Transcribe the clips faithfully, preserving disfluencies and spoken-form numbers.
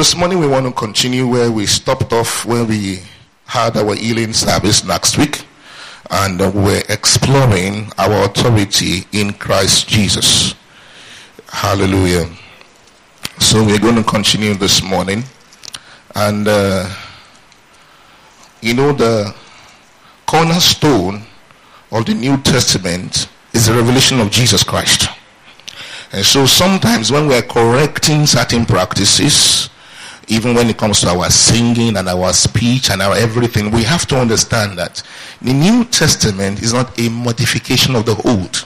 this morning we want to continue where we stopped off when we had our healing service last week, and uh, we're exploring our authority in Christ Jesus. Hallelujah. So we're going to continue this morning, and uh, you know, the cornerstone of the New Testament is the revelation of Jesus Christ. And so sometimes when we are correcting certain practices, even when it comes to our singing and our speech and our everything, we have to understand that the New Testament is not a modification of the Old.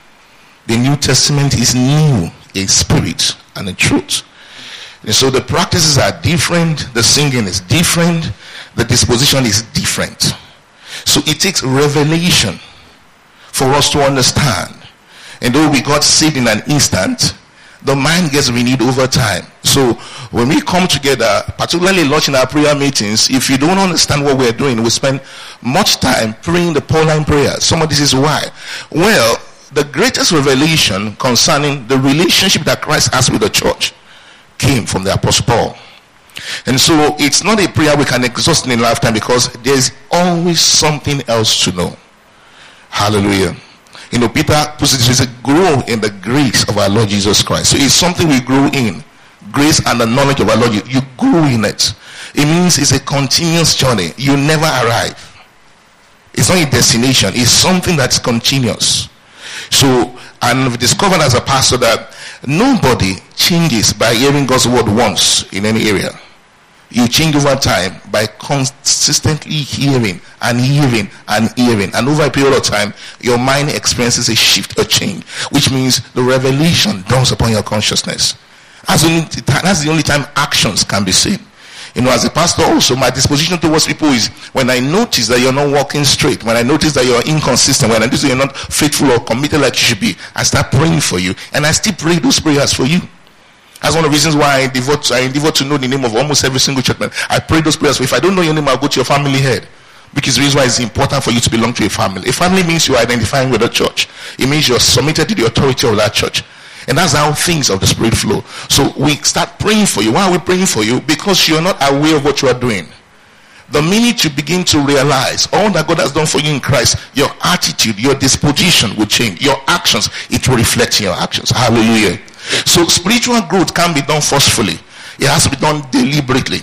The New Testament is new, a spirit and a truth. And so the practices are different, the singing is different, the disposition is different. So it takes revelation for us to understand. And though we got saved in an instant, the mind gets renewed over time. So when we come together, particularly launching our prayer meetings, if you don't understand what we're doing, we spend much time praying the Pauline prayer. Some of this is why. Well, the greatest revelation concerning the relationship that Christ has with the church came from the Apostle Paul. And so it's not a prayer we can exhaust in a lifetime, because there's always something else to know. Hallelujah. You know, Peter puts it, he said, grow in the grace of our Lord Jesus Christ. So it's something we grow in. Grace and the knowledge of our Lord, you, you grow in it. It means it's a continuous journey. You never arrive. It's not a destination. It's something that's continuous. So, and we've discovered as a pastor that nobody changes by hearing God's word once in any area. You change over time by consistently hearing and hearing and hearing. And over a period of time, your mind experiences a shift, a change. Which means the revelation dawns upon your consciousness. That's the only, that's the only time actions can be seen. You know, as a pastor also, my disposition towards people is when I notice that you're not walking straight, when I notice that you're inconsistent, when I notice that you're not faithful or committed like you should be, I start praying for you. And I still pray those prayers for you. That's one of the reasons why I devote, I endeavor to know the name of almost every single church man. I pray those prayers. If I don't know your name, I'll go to your family head. Because the reason why it's important for you to belong to a family. A family means you're identifying with a church. It means you're submitted to the authority of that church. And that's how things of the Spirit flow. So we start praying for you. Why are we praying for you? Because you're not aware of what you are doing. The minute you begin to realize all that God has done for you in Christ, your attitude, your disposition will change. Your actions, it will reflect in your actions. Hallelujah. So spiritual growth can't be done forcefully. It has to be done deliberately.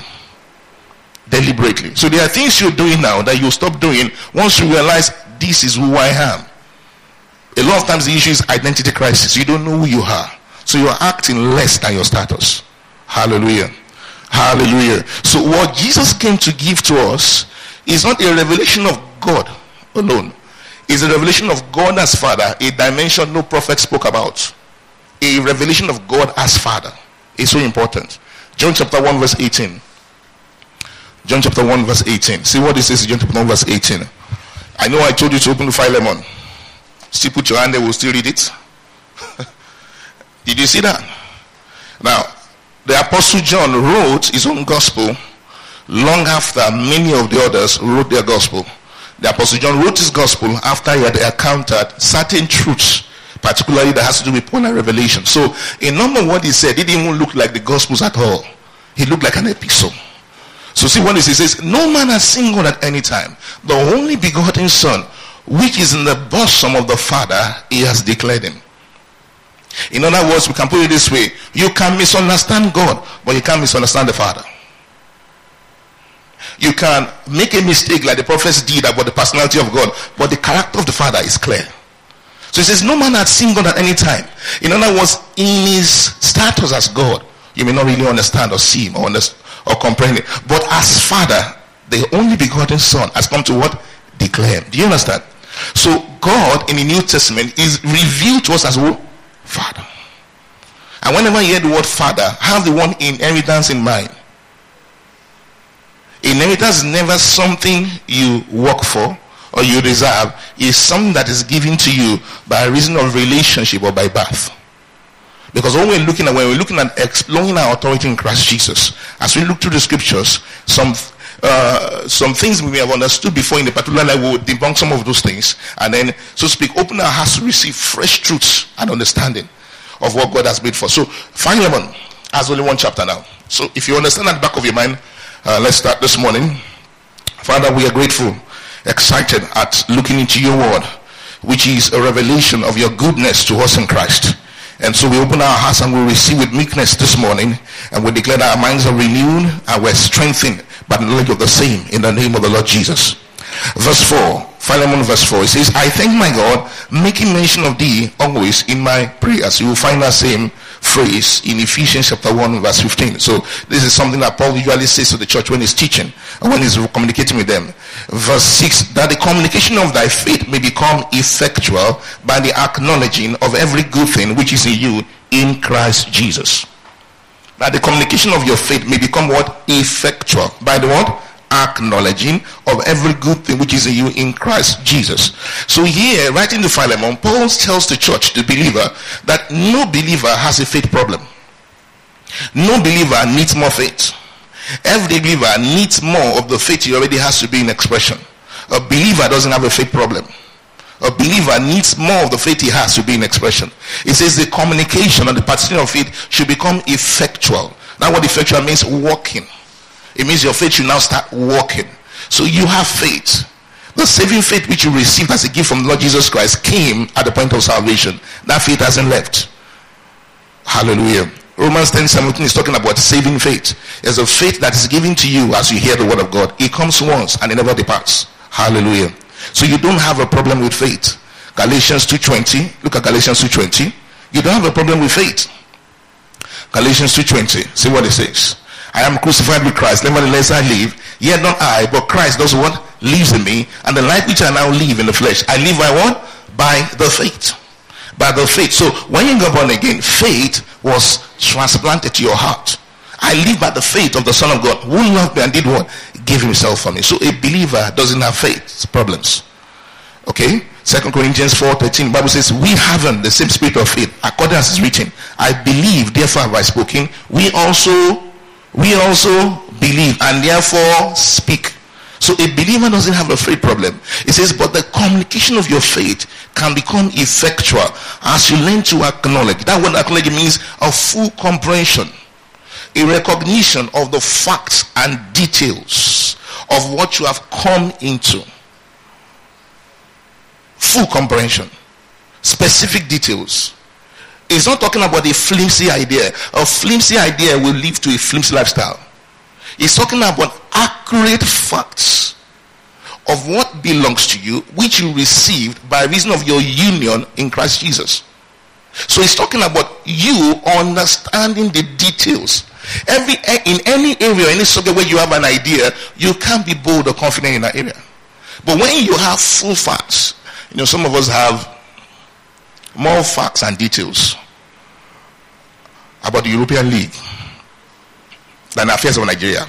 Deliberately. So there are things you're doing now that you'll stop doing once you realize this is who I am. A lot of times the issue is identity crisis. You don't know who you are. So you're acting less than your status. Hallelujah. Hallelujah. So what Jesus came to give to us is not a revelation of God alone. It's a revelation of God as Father, a dimension no prophet spoke about. A revelation of God as Father is so important. John chapter one verse eighteen. John chapter one verse eighteen. See what it says in John chapter one verse eighteen. I know I told you to open the Philemon. Still put your hand there, we'll still read it. Did you see that? Now, the Apostle John wrote his own gospel long after many of the others wrote their gospel. The Apostle John wrote his gospel after he had encountered certain truths, particularly that has to do with Pauline revelation. So a number of what he said didn't even look like the gospels at all. He looked like an epistle. So see what he says, says, no man has seen God at any time. The only begotten Son, which is in the bosom of the Father, he has declared him. In other words, we can put it this way. You can misunderstand God, but you can't misunderstand the Father. You can make a mistake like the prophets did about the personality of God, but the character of the Father is clear. So he says, no man had seen God at any time. In other words, in his status as God, you may not really understand or see him or, understand, or comprehend it. But as Father, the only begotten Son has come to what? Declare him. Do you understand? So God in the New Testament is revealed to us as what? Father. And whenever you hear the word Father, have the one inheritance in mind. Inheritance is never something you work for or you deserve. It's something that is given to you by reason of relationship or by birth. Because when we're looking at when we're looking at exploring our authority in Christ Jesus, as we look through the scriptures, some uh, some things we may have understood before in the particular life, we will debunk some of those things, and then, so to speak, open our hearts to receive fresh truths and understanding of what God has made for us. So Philemon has only one chapter now. So if you understand at the back of your mind, uh, let's start this morning. Father, we are grateful, excited at looking into your word, which is a revelation of your goodness to us in Christ. And so we open our hearts and we receive with meekness this morning, and we declare that our minds are renewed and we're strengthened by the knowledge of the same in the name of the Lord Jesus. Verse four, Philemon verse four, it says, I thank my God, making mention of thee always in my prayers. You will find that same phrase in Ephesians chapter one verse fifteen. So this is something that Paul usually says to the church when he's teaching and when he's communicating with them. Verse six, that the communication of thy faith may become effectual by the acknowledging of every good thing which is in you in Christ Jesus. That the communication of your faith may become what? Effectual. By the what? Acknowledging of every good thing which is in you in Christ Jesus. So here, writing to Philemon, Paul tells the church, the believer, that no believer has a faith problem. No believer needs more faith. Every believer needs more of the faith he already has to be in expression. A believer doesn't have a faith problem. A believer needs more of the faith he has to be in expression. It says the communication and the partition of faith should become effectual. Now what effectual means? Working. It means your faith should now start working. So you have faith. The saving faith which you received as a gift from the Lord Jesus Christ came at the point of salvation. That faith hasn't left. Hallelujah. Romans ten seventeen is talking about saving faith. There's a faith that is given to you as you hear the word of God. It comes once and it never departs. Hallelujah. So you don't have a problem with faith. Galatians two twenty. Look at Galatians two twenty. You don't have a problem with faith. Galatians two twenty. See what it says. I am crucified with Christ, nevertheless I live, yet not I, but Christ does what? Lives in me, and the life which I now live in the flesh, I live by what? By the faith. By the faith. So when you got born again, faith was transplanted to your heart. I live by the faith of the Son of God, who loved me and did what? Gave himself for me. So a believer doesn't have faith problems. Okay? Second Corinthians four thirteen, the Bible says, we haven't the same spirit of faith, according as is written. I believe, therefore have I spoken. We also We also believe and therefore speak. So a believer doesn't have a faith problem. It says, but the communication of your faith can become effectual as you learn to acknowledge. That word acknowledge means a full comprehension, a recognition of the facts and details of what you have come into. Full comprehension, specific details. It's not talking about a flimsy idea. A flimsy idea will lead to a flimsy lifestyle. It's talking about accurate facts of what belongs to you, which you received by reason of your union in Christ Jesus. So it's talking about you understanding the details. Every in any area, any subject where you have an idea, you can't be bold or confident in that area. But when you have full facts, you know, some of us have more facts and details about the European League than the affairs of Nigeria.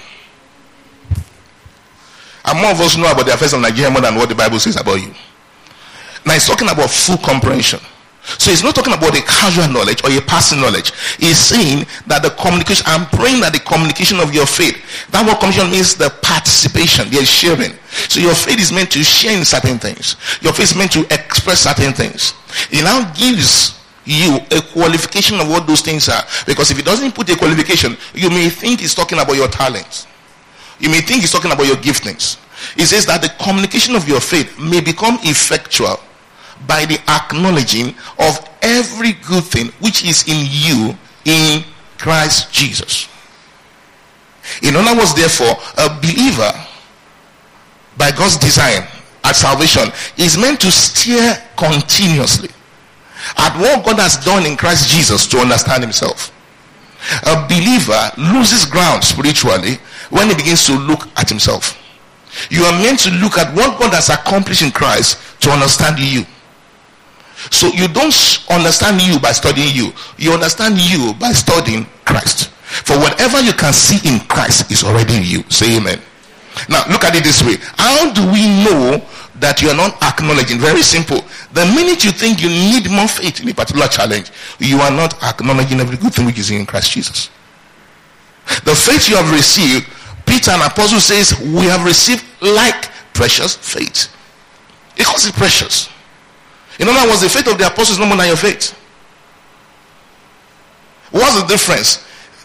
And more of us know about the affairs of Nigeria more than what the Bible says about you. Now it's talking about full comprehension. So it's not talking about a casual knowledge or a passing knowledge. It's saying that the communication, I'm praying that the communication of your faith, that word communication means the participation, the sharing. So your faith is meant to share in certain things. Your faith is meant to express certain things. It now gives you a qualification of what those things are. Because if it doesn't put a qualification, you may think it's talking about your talents. You may think it's talking about your giftings. It says that the communication of your faith may become effectual by the acknowledging of every good thing which is in you in Christ Jesus. In other words, therefore, a believer by God's design at salvation is meant to steer continuously at what God has done in Christ Jesus to understand himself. A believer loses ground spiritually when he begins to look at himself. You are meant to look at what God has accomplished in Christ to understand you. So you don't understand you by studying you. You understand you by studying Christ. For whatever you can see in Christ is already in you. Say amen. Now look at it this way. How do we know that you are not acknowledging? Very simple. The minute you think you need more faith in a particular challenge, you are not acknowledging every good thing which is in Christ Jesus. The faith you have received, Peter, an apostle, says we have received like precious faith. It calls it precious. In other words, the faith of the apostles is no more than your faith. What's the difference?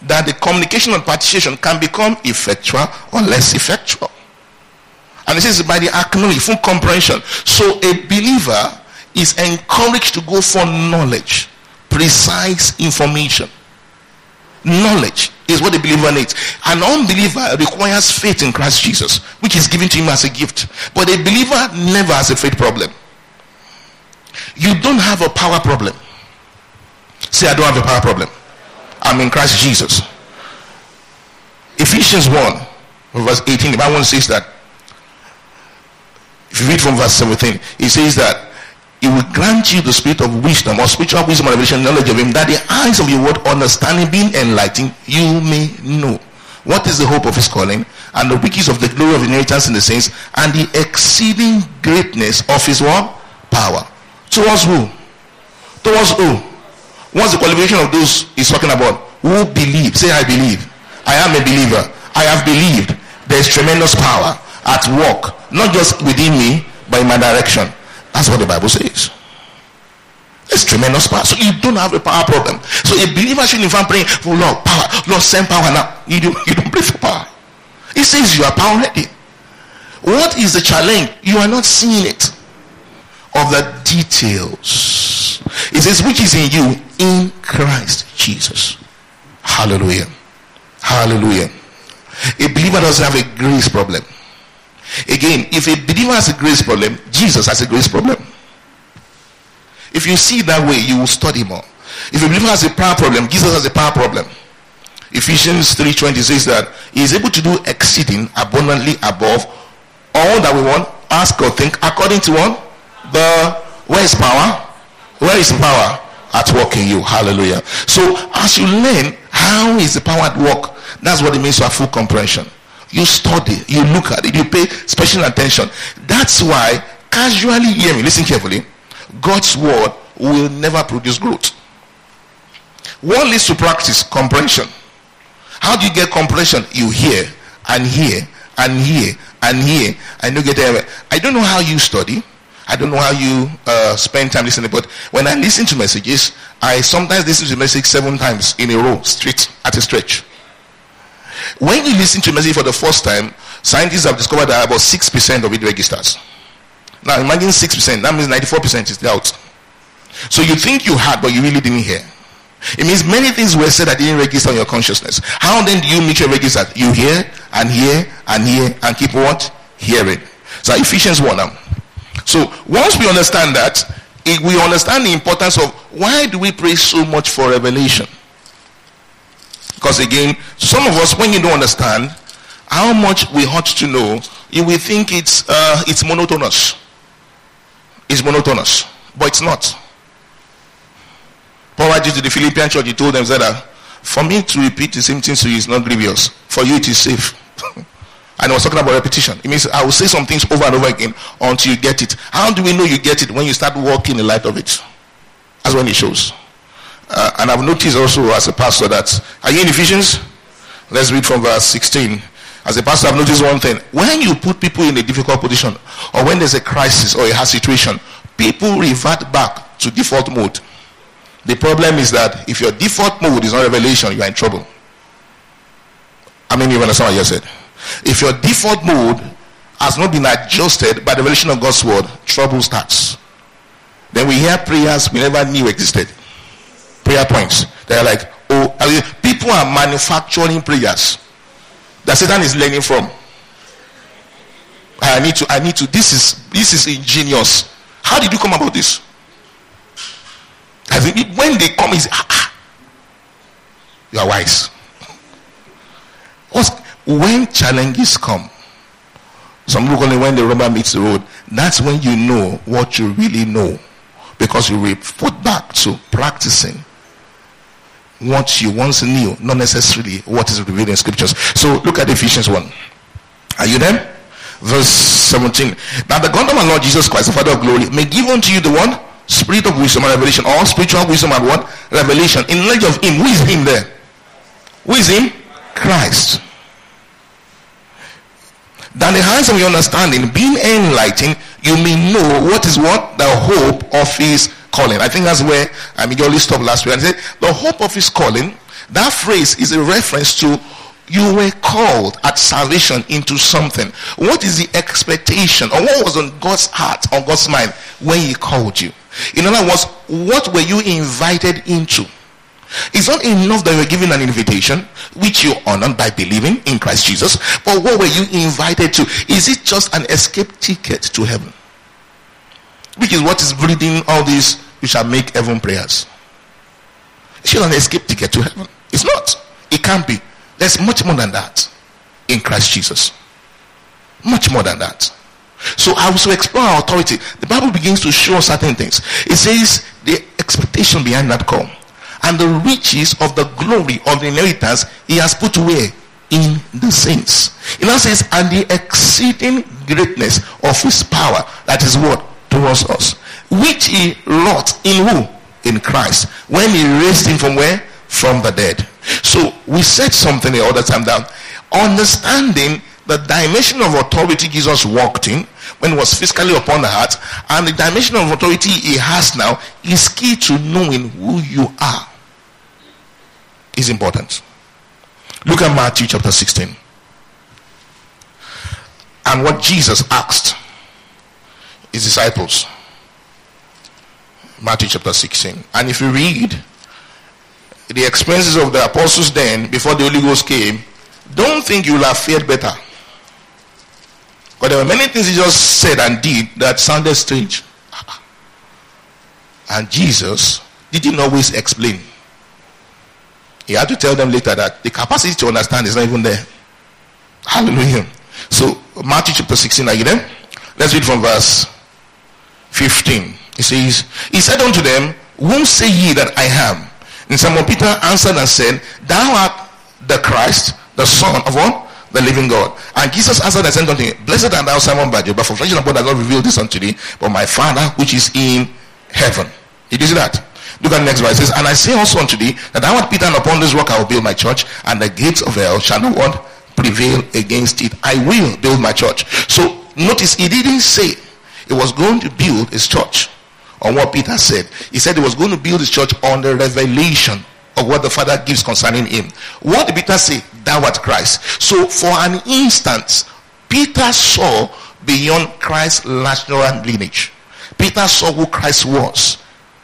that the communication and participation can become effectual or less effectual. And it says by the acknowledge, full comprehension. So a believer is encouraged to go for knowledge, precise information. Knowledge is what the believer needs. An unbeliever requires faith in Christ Jesus, which is given to him as a gift. But a believer never has a faith problem. You don't have a power problem. Say, I don't have a power problem. I'm in Christ Jesus. Ephesians one, verse eighteen, the Bible says that, if you read from verse seventeen, it says that he will grant you the spirit of wisdom, or spiritual wisdom and revelation, knowledge of him, that the eyes of your word understanding being enlightened, you may know what is the hope of his calling, and the riches of the glory of inheritance in the saints, and the exceeding greatness of his what? Power. Towards who? Towards who? What's the qualification of those he's talking about? Who believe? Say, I believe. I am a believer. I have believed. There's tremendous power at work, not just within me, but in my direction. That's what the Bible says. There's tremendous power. So you don't have a power problem. So a believer shouldn't even pray for Lord, power. Lord, send power now. You don't, you don't pray for power. It says you are power ready. What is the challenge? You are not seeing it. Of the details. It says, which is in you, in Christ Jesus. Hallelujah. Hallelujah. A believer doesn't have a grace problem. Again, if a believer has a grace problem, Jesus has a grace problem. If you see it that way, you will study more. If a believer has a power problem, Jesus has a power problem. Ephesians three twenty says that he is able to do exceeding abundantly above all that we want, ask or think, according to what? The where is power? Where is power? At work in you. Hallelujah. So as you learn how is the power at work, that's what it means to have full comprehension. You study, you look at it, you pay special attention. That's why, casually hear me, listen carefully, God's word will never produce growth. What leads to practice? Comprehension. How do you get comprehension? You hear and hear and hear and hear and you get there. I don't know how you study. I don't know how you uh, spend time listening, but when I listen to messages, I sometimes listen to the message seven times in a row, straight at a stretch. When you listen to a message for the first time, scientists have discovered that about six percent of it registers. Now imagine six percent, that means ninety-four percent is out. So you think you heard, but you really didn't hear. It means many things were said that didn't register in your consciousness. How then do you make sure it registers? You hear and hear and hear and keep what? Hearing. So Ephesians one now. So once we understand that, we understand the importance of why do we pray so much for revelation? Because again, some of us, when you don't understand how much we ought to know, you will think it's uh, it's monotonous. It's monotonous, but it's not. Paul writes to the Philippian church, he told them that for me to repeat the same things to you is not grievous. For you it is safe. And I was talking about repetition. It means I will say some things over and over again until you get it. How do we know you get it? When you start walking in the light of it. That's when it shows. Uh, and I've noticed also as a pastor that, are you in Ephesians? Let's read from verse sixteen. As a pastor, I've noticed one thing. When you put people in a difficult position, or when there's a crisis or a hard situation, people revert back to default mode. The problem is that if your default mode is not revelation, you are in trouble. I mean, you understand what you said? If your default mode has not been adjusted by the revelation of God's word, trouble starts. Then we hear prayers we never knew existed. Prayer points. They're like, oh, I mean, people are manufacturing prayers that Satan is learning from. I need to, I need to, this is, this is ingenious. How did you come about this? I think when they come, is ah, ah, you are wise. What's, when challenges come, some people call it when the rubber meets the road, that's when you know what you really know, because you will put back to practicing what you once knew, not necessarily what is revealed in scriptures. So look at Ephesians one. Are you there? Verse seventeen. Now the God of our Lord Jesus Christ, the Father of glory, may give unto you the one spirit of wisdom and revelation, or spiritual wisdom and what? Revelation, in knowledge of him. Who is him there? Who is him? Christ. That the hands of your understanding being enlightened, you may know what is what? The hope of his calling. I think that's where I mean you only stopped last week and said the hope of his calling, That phrase is a reference to you were called at salvation into something. What is the expectation, or what was on God's heart, on God's mind when he called you? In other words, what were you invited into? It's not enough that you were given an invitation, which you honored by believing in Christ Jesus, but what were you invited to? Is it just an escape ticket to heaven? Which is what is breeding all these "you shall make heaven" prayers. It's just an escape ticket to heaven. It's not. It can't be. There's much more than that in Christ Jesus. Much more than that. So as we explore our authority, the Bible begins to show certain things. It says the expectation behind that call and the riches of the glory of the inheritance he has put away in the saints. It now says, and the exceeding greatness of his power, that is what? Towards us. Which he wrought in who? In Christ. When he raised him from where? From the dead. So we said something the other time that understanding the dimension of authority Jesus walked in when he was physically upon the heart, and the dimension of authority he has now is key to knowing who you are. Is important. Look at Matthew chapter sixteen. And what Jesus asked his disciples. Matthew chapter sixteen. And if you read the experiences of the apostles then, before the Holy Ghost came, don't think you will have fared better. But there were many things he just said and did that sounded strange. And Jesus didn't always explain. He had to tell them later that the capacity to understand is not even there. Hallelujah. So Matthew chapter sixteen, are you there? Let's read from verse fifteen. He says, he said unto them, whom say ye that I am? And Simon Peter answered and said, thou art the Christ, the Son of what? The living God. And Jesus answered and said unto him, blessed art thou, Simon Barjona, but for flesh and blood has not revealed this unto thee, but my Father which is in heaven. Did you see that? Look at the next verse. It says, and I say also unto thee, that thou art Peter, and upon this rock I will build my church, and the gates of hell shall not what? Prevail against it. I will build my church. So notice, he didn't say he was going to build his church on what Peter said. He said he was going to build his church on the revelation of what the Father gives concerning him. What did Peter say? Thou art Christ. So for an instant, Peter saw beyond Christ's natural lineage. Peter saw who Christ was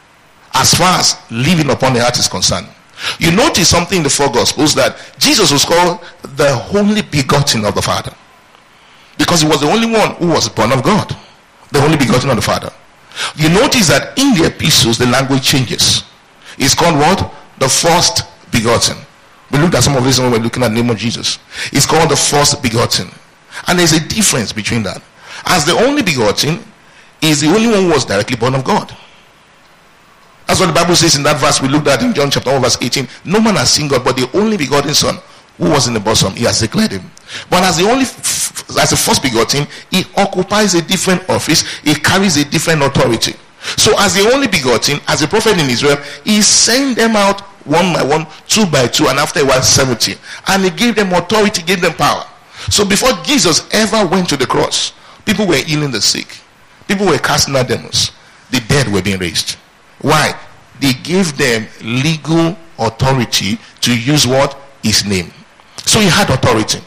as far as living upon the earth is concerned. You notice something in the four Gospels, that Jesus was called the only begotten of the Father, because he was the only one who was born of God, the only begotten of the Father. You notice that in the epistles the language changes. It's called what? The first begotten. We looked at some of this when we were looking at the name of Jesus. It's called the first begotten. And there's a difference between that. As the only begotten is the only one who was directly born of God. That's what the Bible says in that verse we looked at in John chapter one verse eighteen. No man has seen God, but the only begotten Son who was in the bosom, he has declared him. But as the only as the first begotten, he occupies a different office, he carries a different authority. So as the only begotten, as a prophet in Israel, he sent them out one by one, two by two, and after a while seventy, and he gave them authority, gave them power. So before Jesus ever went to the cross, people were healing the sick, people were casting out demons, the dead were being raised. Why? They gave them legal authority to use what? His name. So he had authority.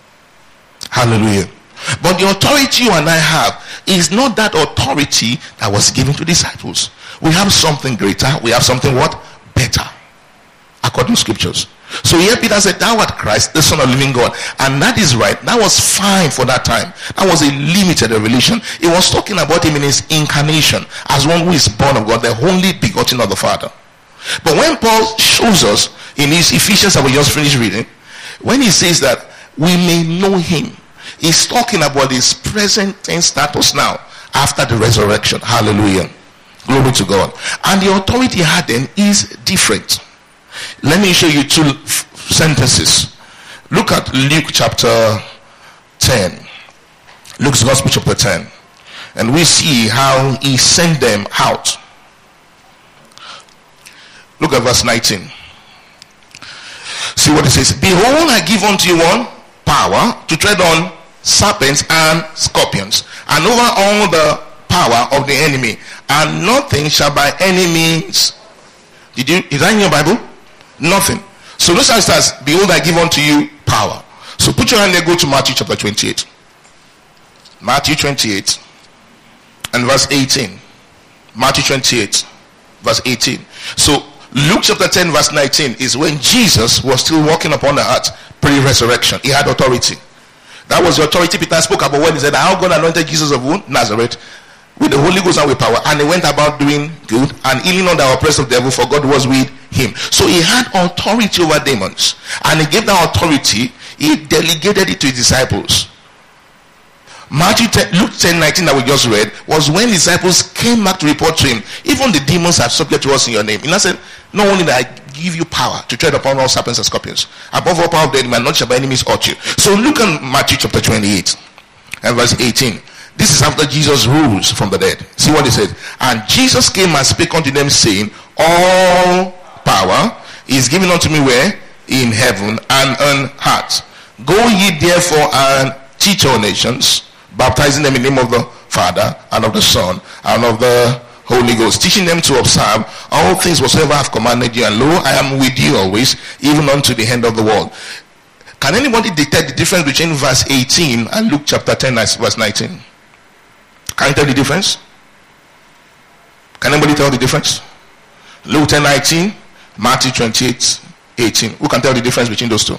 Hallelujah. But the authority you and I have is not that authority that was given to disciples. We have something greater. We have something what? Better. According to scriptures. So here Peter said, thou art Christ, the Son of the living God. And that is right. That was fine for that time. That was a limited revelation. It was talking about him in his incarnation as one who is born of God, the only begotten of the Father. But when Paul shows us in his Ephesians that we just finished reading, when he says that we may know him, he's talking about his present tense status now after the resurrection. Hallelujah. Glory to God. And the authority he had then is different. Let me show you two f- sentences. Look at Luke chapter ten. Luke's Gospel chapter ten. And we see how he sent them out. Look at verse nineteen. See what it says. Behold, I give unto you one power to tread on serpents and scorpions, and over all the power of the enemy, and nothing shall by any means. Did you? Is that in your Bible? Nothing. So those are starts, behold, I give unto you power. So put your hand there, go to Matthew chapter twenty-eight. Matthew twenty-eight and verse eighteen. Matthew twenty-eight, verse eighteen. So Luke chapter ten, verse nineteen is when Jesus was still walking upon the earth pre-resurrection. He had authority. That was the authority Peter spoke about when he said, how God anointed Jesus of whom? Nazareth, with the Holy Ghost and with power, and he went about doing good and healing all the oppressed of the devil, for God was with him. So he had authority over demons, and he gave that authority, he delegated it to his disciples. Matthew ten, Luke ten nineteen that we just read was when disciples came back to report to him, even the demons are subject to us in your name. And I said, not only that I give you power to tread upon all serpents and scorpions, above all power of the enemy, and not shall by enemies hurt you. So look at Matthew chapter twenty-eight and verse eighteen. This is after Jesus rose from the dead. See what he said. And Jesus came and spake unto them, saying, all power is given unto me where? In heaven and on earth. Go ye therefore and teach all nations, baptizing them in the name of the Father and of the Son and of the Holy Ghost, teaching them to observe all things whatsoever I have commanded you, and lo, I am with you always, even unto the end of the world. Can anybody detect the difference between verse eighteen and Luke chapter ten verse nineteen? Can you tell the difference? Can anybody tell the difference? Luke ten nineteen, Matthew twenty-eight eighteen. Who can tell the difference between those two?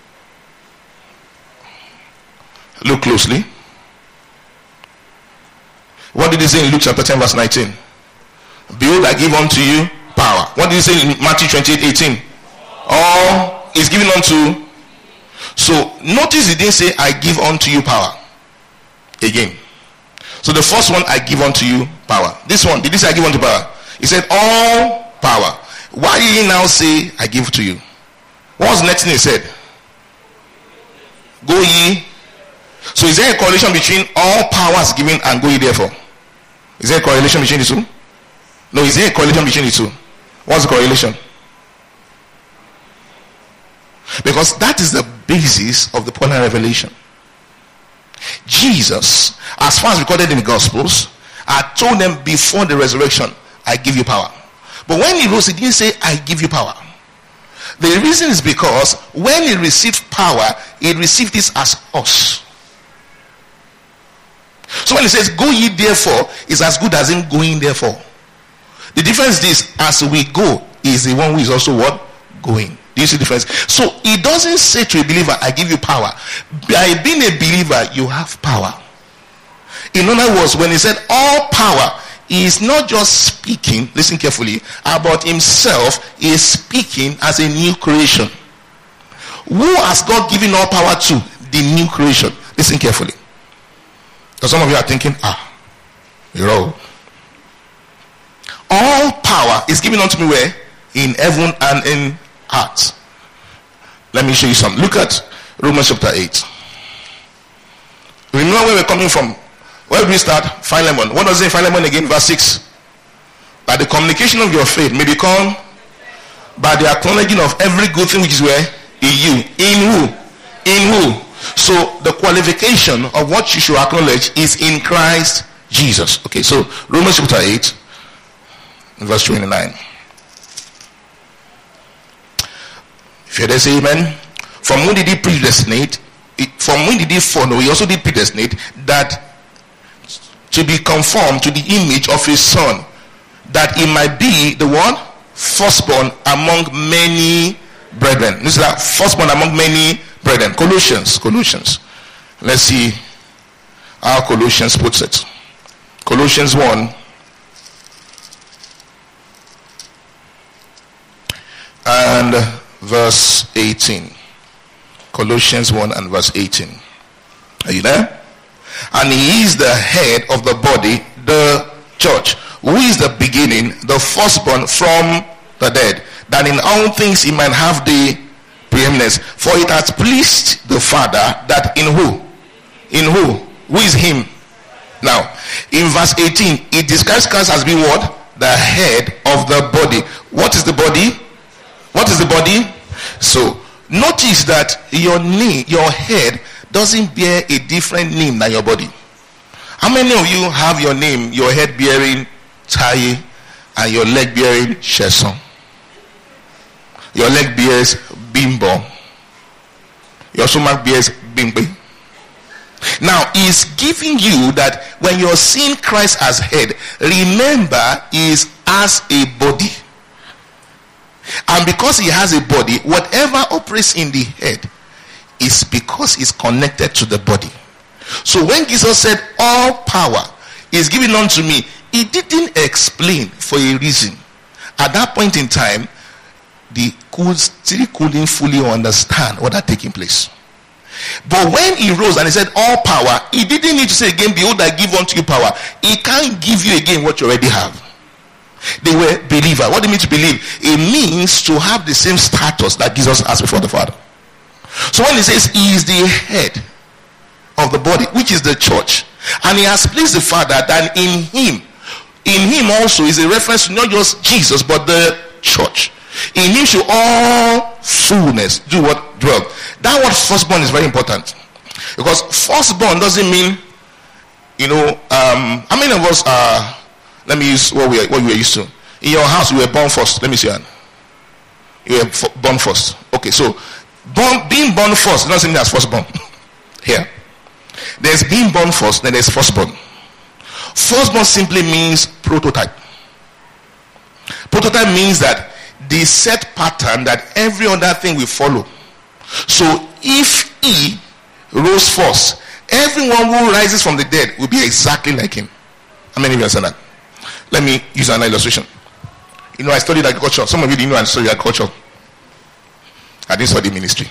Look closely. What did he say in Luke chapter ten verse nineteen? Behold, I give unto you power. What did he say in Matthew twenty-eight eighteen? All is given unto. So notice he didn't say I give unto you power again. So the first one, I give unto you power. This one, did he say I give unto power? He said all power. Why did he now say I give to you? What was the next thing he said? Go ye. So is there a correlation between all powers given and go ye therefore? Is there a correlation between the two? No, is there a correlation between the two? What's the correlation? Because that is the basis of the Pauline revelation. Jesus, as far as recorded in the Gospels, had told them before the resurrection, I give you power. But when he rose, he didn't say, I give you power. The reason is because when he received power, he received this as us. So when he says, go ye therefore, is as good as him going therefore. The difference is, as we go, is the one who is also what? Going. Do you see the difference? So he doesn't say to a believer, I give you power. By being a believer, you have power. In other words, when he said all power, he is not just speaking, listen carefully, about himself. He is speaking as a new creation. Who has God given all power to? The new creation. Listen carefully. Because some of you are thinking, ah, you're all. All power is given unto me where? In heaven and in earth. Let me show you some. Look at Romans chapter eight. Remember where we're coming from. Where do we start? Philemon. What does it say in Philemon again? Verse six. That the communication of your faith may become by the acknowledging of every good thing which is where? In you. In who? In who? So the qualification of what you should acknowledge is in Christ Jesus. Okay, so Romans chapter eight, verse twenty-nine. If you say amen. From whom did he predestinate? From whom did he foreknow? He also did predestinate that to be conformed to the image of his son, that he might be the one firstborn among many brethren. This is that firstborn among many brethren. Colossians, Colossians. Let's see how Colossians puts it. Colossians one. And verse eighteen. Colossians one and verse eighteen. Are you there? And he is the head of the body, the church, who is the beginning, the firstborn from the dead, that in all things he might have the preeminence. For it has pleased the Father that in who? In who? Who is him? Now, in verse eighteen, it describes Christ as being what? The head of the body. What is the body? What is the body? So, notice that your knee, your head, doesn't bear a different name than your body. How many of you have your name, your head bearing Tai and your leg bearing Sheson? Your leg bears Bimbo. Your stomach bears Bimbe. Now, he's giving you that when you're seeing Christ as head, remember he is as a body. And because he has a body, whatever operates in the head is because it's connected to the body. So when Jesus said, all power is given unto me, he didn't explain for a reason. At that point in time, the could still couldn't fully understand what had taken place. But when he rose and he said all power, he didn't need to say again, behold, I give unto you power. He can't give you again what you already have. They were believers. What do you mean to believe? It means to have the same status that Jesus has before the Father. So when he says he is the head of the body, which is the church, and he has pleased the Father, that in him, in him also is a reference to not just Jesus, but the church. In him should all fullness do what dwell. That word firstborn is very important, because firstborn doesn't mean, you know, um, how many of us are, let me use what we are, what we are used to. In your house, you were born first. Let me see that. You were f- born first. Okay, so born, being born first doesn't mean that's firstborn. Here, there's being born first, then there's firstborn. Firstborn simply means prototype. Prototype means that the set pattern that every other thing will follow. So if he rose first, everyone who rises from the dead will be exactly like him. How many of you understand that? Let me use an illustration. You know, I studied agriculture. Some of you didn't know I studied agriculture. I didn't study ministry.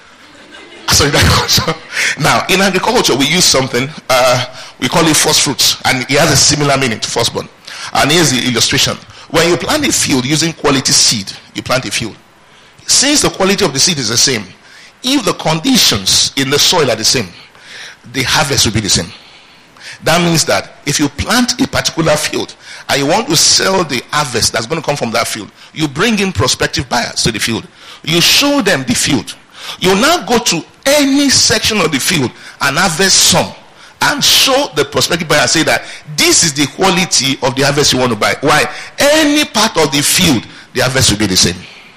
I studied agriculture. Now, in agriculture, we use something, uh, we call it first fruits. And it has a similar meaning to firstborn. And here's the illustration. When you plant a field using quality seed, you plant a field. Since the quality of the seed is the same, if the conditions in the soil are the same, the harvest will be the same. That means that if you plant a particular field and you want to sell the harvest that's going to come from that field, you bring in prospective buyers to the field. You show them the field. You now go to any section of the field and harvest some, and show the prospective buyer, say that this is the quality of the harvest you want to buy. Why? Any part of the field, the harvest will be the same.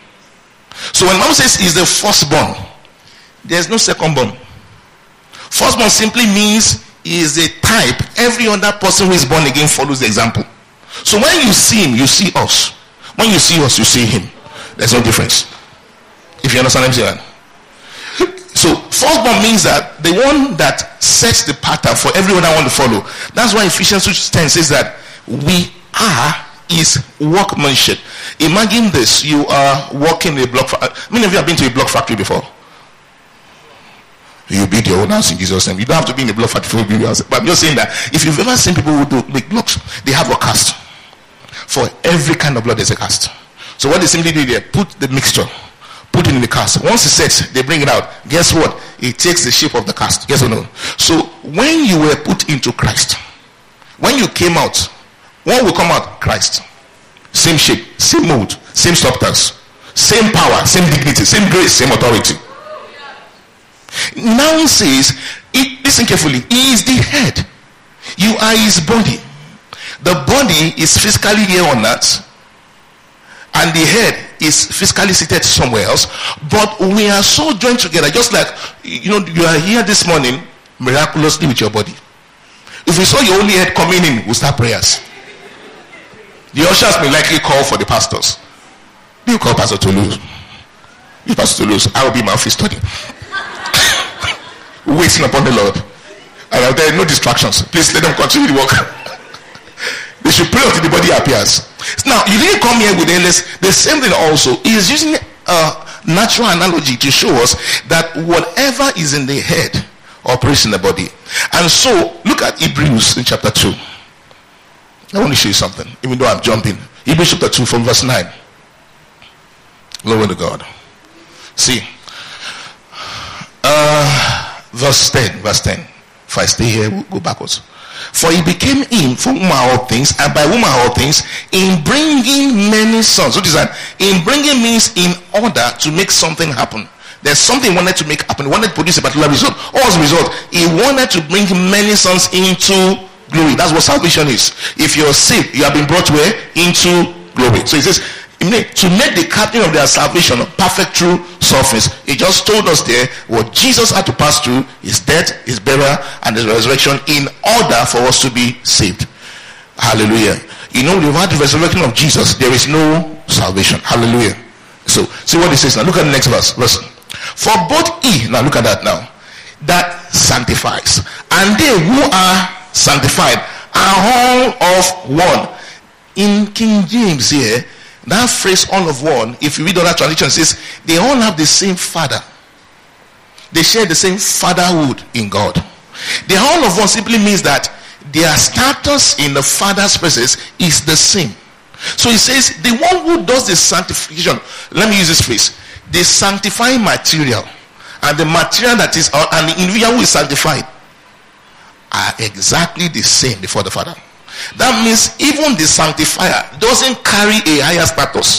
So when mom says is the firstborn, there's no secondborn. Firstborn simply means he is a type. Every other person who is born again follows the example. So when you see him, you see us. When you see us, you see him. There's no difference. If you understand what I'm saying. So firstborn means that the one that sets the pattern for every other one to follow. That's why Ephesians two ten says that we are his workmanship. Imagine this: you are working in a block factory. Many of you have been to a block factory before. You build your own house in Jesus' name. You don't have to be in a block factory to build your house. But I'm just saying that if you've ever seen people who do make blocks, they have a cast. For every kind of block, there's a cast. So what they simply do, they put the mixture, put it in the cast. Once it's set, they bring it out. Guess what? It takes the shape of the cast. Yes or no? So when you were put into Christ, when you came out, what will come out? Christ. Same shape, same mold, same substance, same power, same dignity, same grace, same authority. Now he says, listen carefully, he is the head. You are his body. The body is physically here on earth, and the head is physically seated somewhere else. But we are so joined together, just like, you know, you are here this morning miraculously with your body. If we saw your only head coming in, we'll start prayers. The ushers may likely call for the pastors. You call Pastor Toulouse. You Pastor Toulouse, I will be in my office studying. Waiting upon the Lord. And I'll tell you, no distractions. Please let them continue the work. They should pray until the body appears. Now, you didn't come here with endless. The same thing also. He is using a natural analogy to show us that whatever is in the head operates in the body. And so, look at Hebrews in chapter two. I want to show you something, even though I'm jumping. Hebrews chapter two from verse nine. Glory to God. See. Uh, verse ten. Verse ten. If I stay here, we'll go backwards. For he became him from whom are all things, and by whom are all things, in bringing many sons. What is that? In bringing means in order to make something happen. There's something he wanted to make happen. He wanted to produce a particular result. What was the result? He wanted to bring many sons into glory. That's what salvation is. If you're saved, you have been brought where? Into glory. So he says, to make the captain of their salvation perfect through sufferings. He just told us there what Jesus had to pass through, his death, his burial, and his resurrection, in order for us to be saved. Hallelujah. You know, without the resurrection of Jesus, there is no salvation. Hallelujah. So, see what it says now. Look at the next verse. verse. For both he, now look at that now, that sanctifies, and they who are sanctified are all of one. In King James here, that phrase all of one, if you read other translations, says they all have the same father. They share the same fatherhood in God. The all of one simply means that their status in the Father's presence is the same. So he says the one who does the sanctification, let me use this phrase, the sanctifying material and the material that is, and the individual who is sanctified are exactly the same before the Father. That means even the sanctifier doesn't carry a higher status.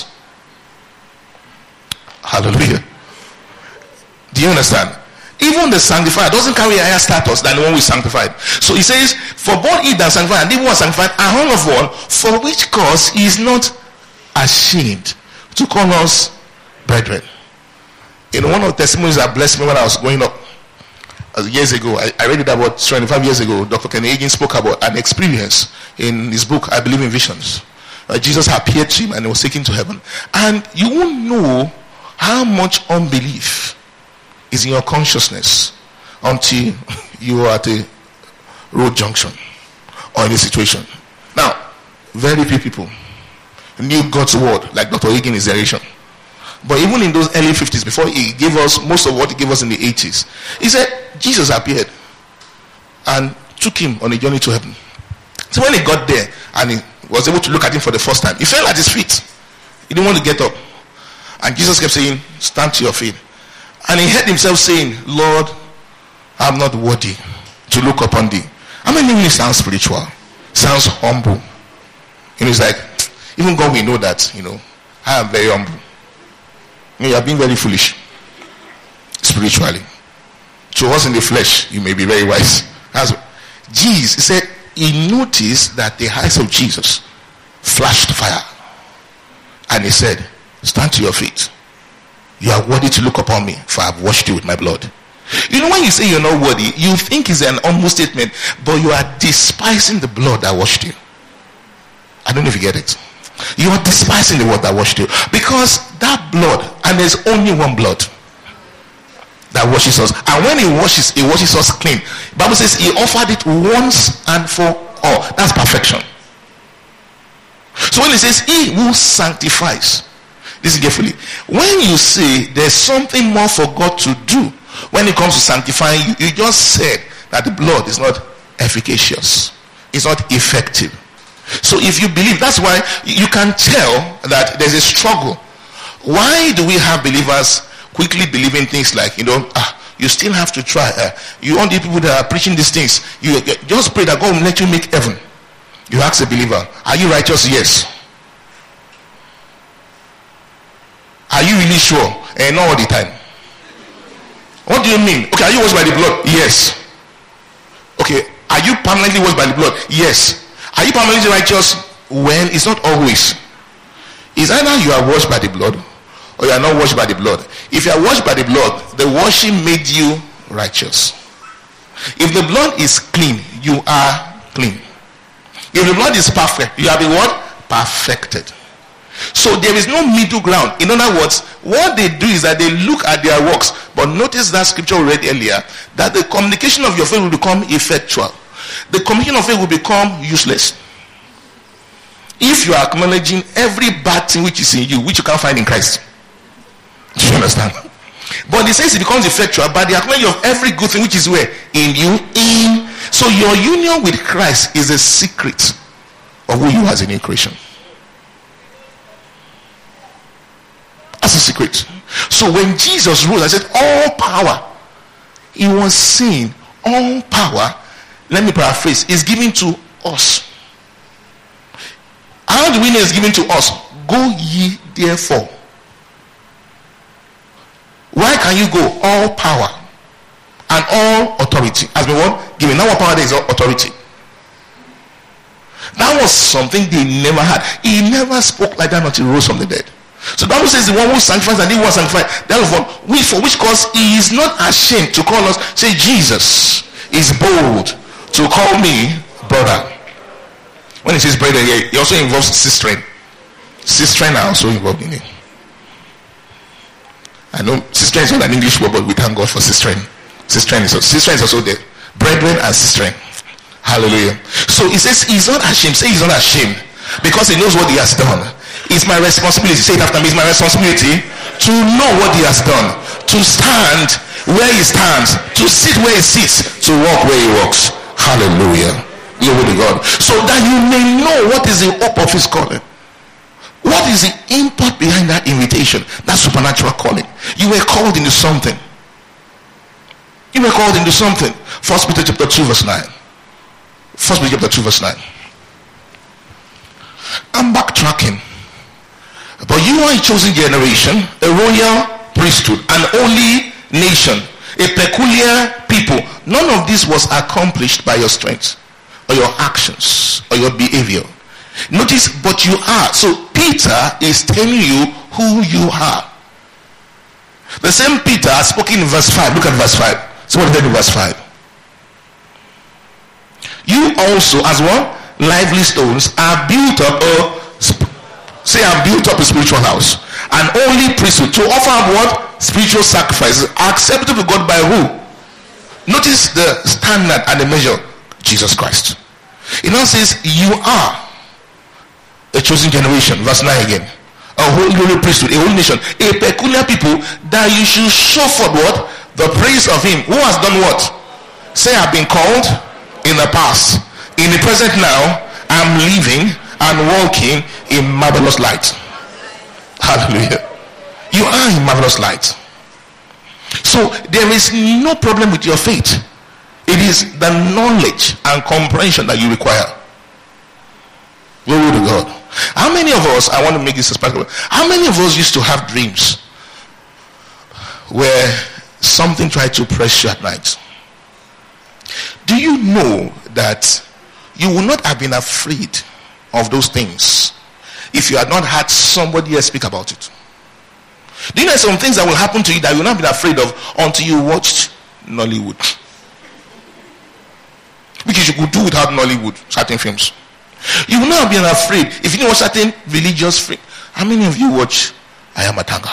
Hallelujah. Do you understand? Even the sanctifier doesn't carry a higher status than the one who is sanctified. So he says, for both he that sanctified and they who are sanctified are all of one, for which cause he is not ashamed to call us brethren. In one of the testimonies that blessed me when I was growing up, years ago, I, I read it about twenty-five years ago. Doctor Kenny Hagin spoke about an experience in his book, I Believe in Visions. Uh, Jesus appeared to him and he was taken to heaven. And you won't know how much unbelief is in your consciousness until you are at a road junction or in a situation. Now, very few people knew God's word like Doctor Hagin in his generation. But even in those early fifties, before he gave us most of what he gave us in the eighties, he said Jesus appeared and took him on a journey to heaven. So when he got there and he was able to look at him for the first time, he fell at his feet. He didn't want to get up. And Jesus kept saying, stand to your feet. And he heard himself saying, Lord, I'm not worthy to look upon thee. I mean, it sounds spiritual, sounds humble. You know, it's like, even God will know that, you know, I am very humble. You are being very foolish spiritually. To us in the flesh, you may be very wise. As Jesus said, he noticed that the eyes of Jesus flashed fire, and he said, stand to your feet. You are worthy to look upon me, for I have washed you with my blood. You know, when you say you're not worthy, you think it's an humble statement, but you are despising the blood that washed you. I don't know if you get it. You are despising the word that washed you, because that blood, and there's only one blood that washes us, and when he washes, he washes us clean. The Bible says he offered it once and for all. That's perfection. So when it says he who sanctifies, listen carefully, when you say there's something more for God to do when it comes to sanctifying you, you just said that the blood is not efficacious, it's not effective. So if you believe, that's why you can tell that there's a struggle. Why do we have believers quickly believing things like, you know, ah, you still have to try. Uh, you want the people that are preaching these things, you, you just pray that God will let you make heaven. You ask a believer, are you righteous? Yes. Are you really sure? And not all the time. What do you mean? Okay, are you washed by the blood? Yes. Okay, are you permanently washed by the blood? Yes. Are you permanently righteous? Well, it's not always. It's either you are washed by the blood or you are not washed by the blood. If you are washed by the blood, the washing made you righteous. If the blood is clean, you are clean. If the blood is perfect, you have been what? Perfected. So there is no middle ground. In other words, what they do is that they look at their works. But notice that scripture we read earlier, that the communication of your faith will become effectual. The communication of faith will become useless if you are acknowledging every bad thing which is in you, which you can't find in Christ. Do you understand? But it says it becomes effectual by the acknowledging of every good thing which is where? In you. In so your union with Christ is a secret of who you are as a new creation. That's a secret. So when Jesus rose, I said all power, he was saying all power, let me paraphrase, is given to us. How do we know it's given to us? Go ye therefore. Why can you go? All power and all authority has been what? Given. Now what power there is authority. That was something they never had. He never spoke like that until he rose from the dead. So the Bible says the one who sanctifies and he was sanctified. Therefore, we for which cause he is not ashamed to call us. Say, Jesus is bold to call me brother. When he says brother, he also involves sistren. Sistren are also involved in it. I know sistren is not an English word, but we thank God for sistren. Sistren is also, sistren is also there. Brethren and sistren. Hallelujah. So he says he's not ashamed. Say he's not ashamed because he knows what he has done. It's my responsibility. Say it after me. It's my responsibility to know what he has done, to stand where he stands, to sit where he sits, to walk where he walks. Hallelujah. Glory to God. So that you may know what is the hope of his calling. What is the import behind that invitation? That supernatural calling. You were called into something. You were called into something. First Peter chapter two verse nine. First Peter chapter two verse nine. I'm backtracking. But you are a chosen generation, a royal priesthood, an holy nation, a peculiar people. None of this was accomplished by your strength or your actions or your behavior. Notice, but you are. So Peter is telling you who you are. The same Peter spoken in verse five. Look at verse five. So what is that in verse five? You also, as well, lively stones, are built up a sp- say I'm built up a spiritual house, an holy priesthood, to offer what? Spiritual sacrifices acceptable to God by who? Notice the standard and the measure. Jesus Christ. It now says you are a chosen generation. Verse nine again. A holy priesthood, a holy nation, a peculiar people, that you should show forth what? The praise of him who has done what? Say I've been called in the past. In the present now, I'm living and walking in marvelous light. Hallelujah. You are in marvelous light. So there is no problem with your faith. It is the knowledge and comprehension that you require. Glory to God. How many of us, I want to make this as practical, how many of us used to have dreams where something tried to press you at night? Do you know that you would not have been afraid of those things if you had not had somebody else speak about it? Do you know some things that will happen to you that you will not be afraid of until you watched Nollywood? Because you could do without Nollywood, certain films. You will not be afraid if you know certain religious film. How many of you watch I Am Atanga?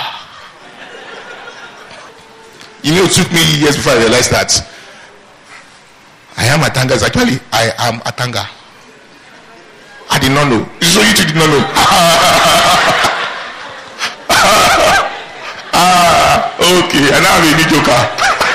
You know, it took me years before I realized that I Am Atanga is actually I Am Atanga. I did not know. So you two did not know. Ah, okay. And now I'm a joker.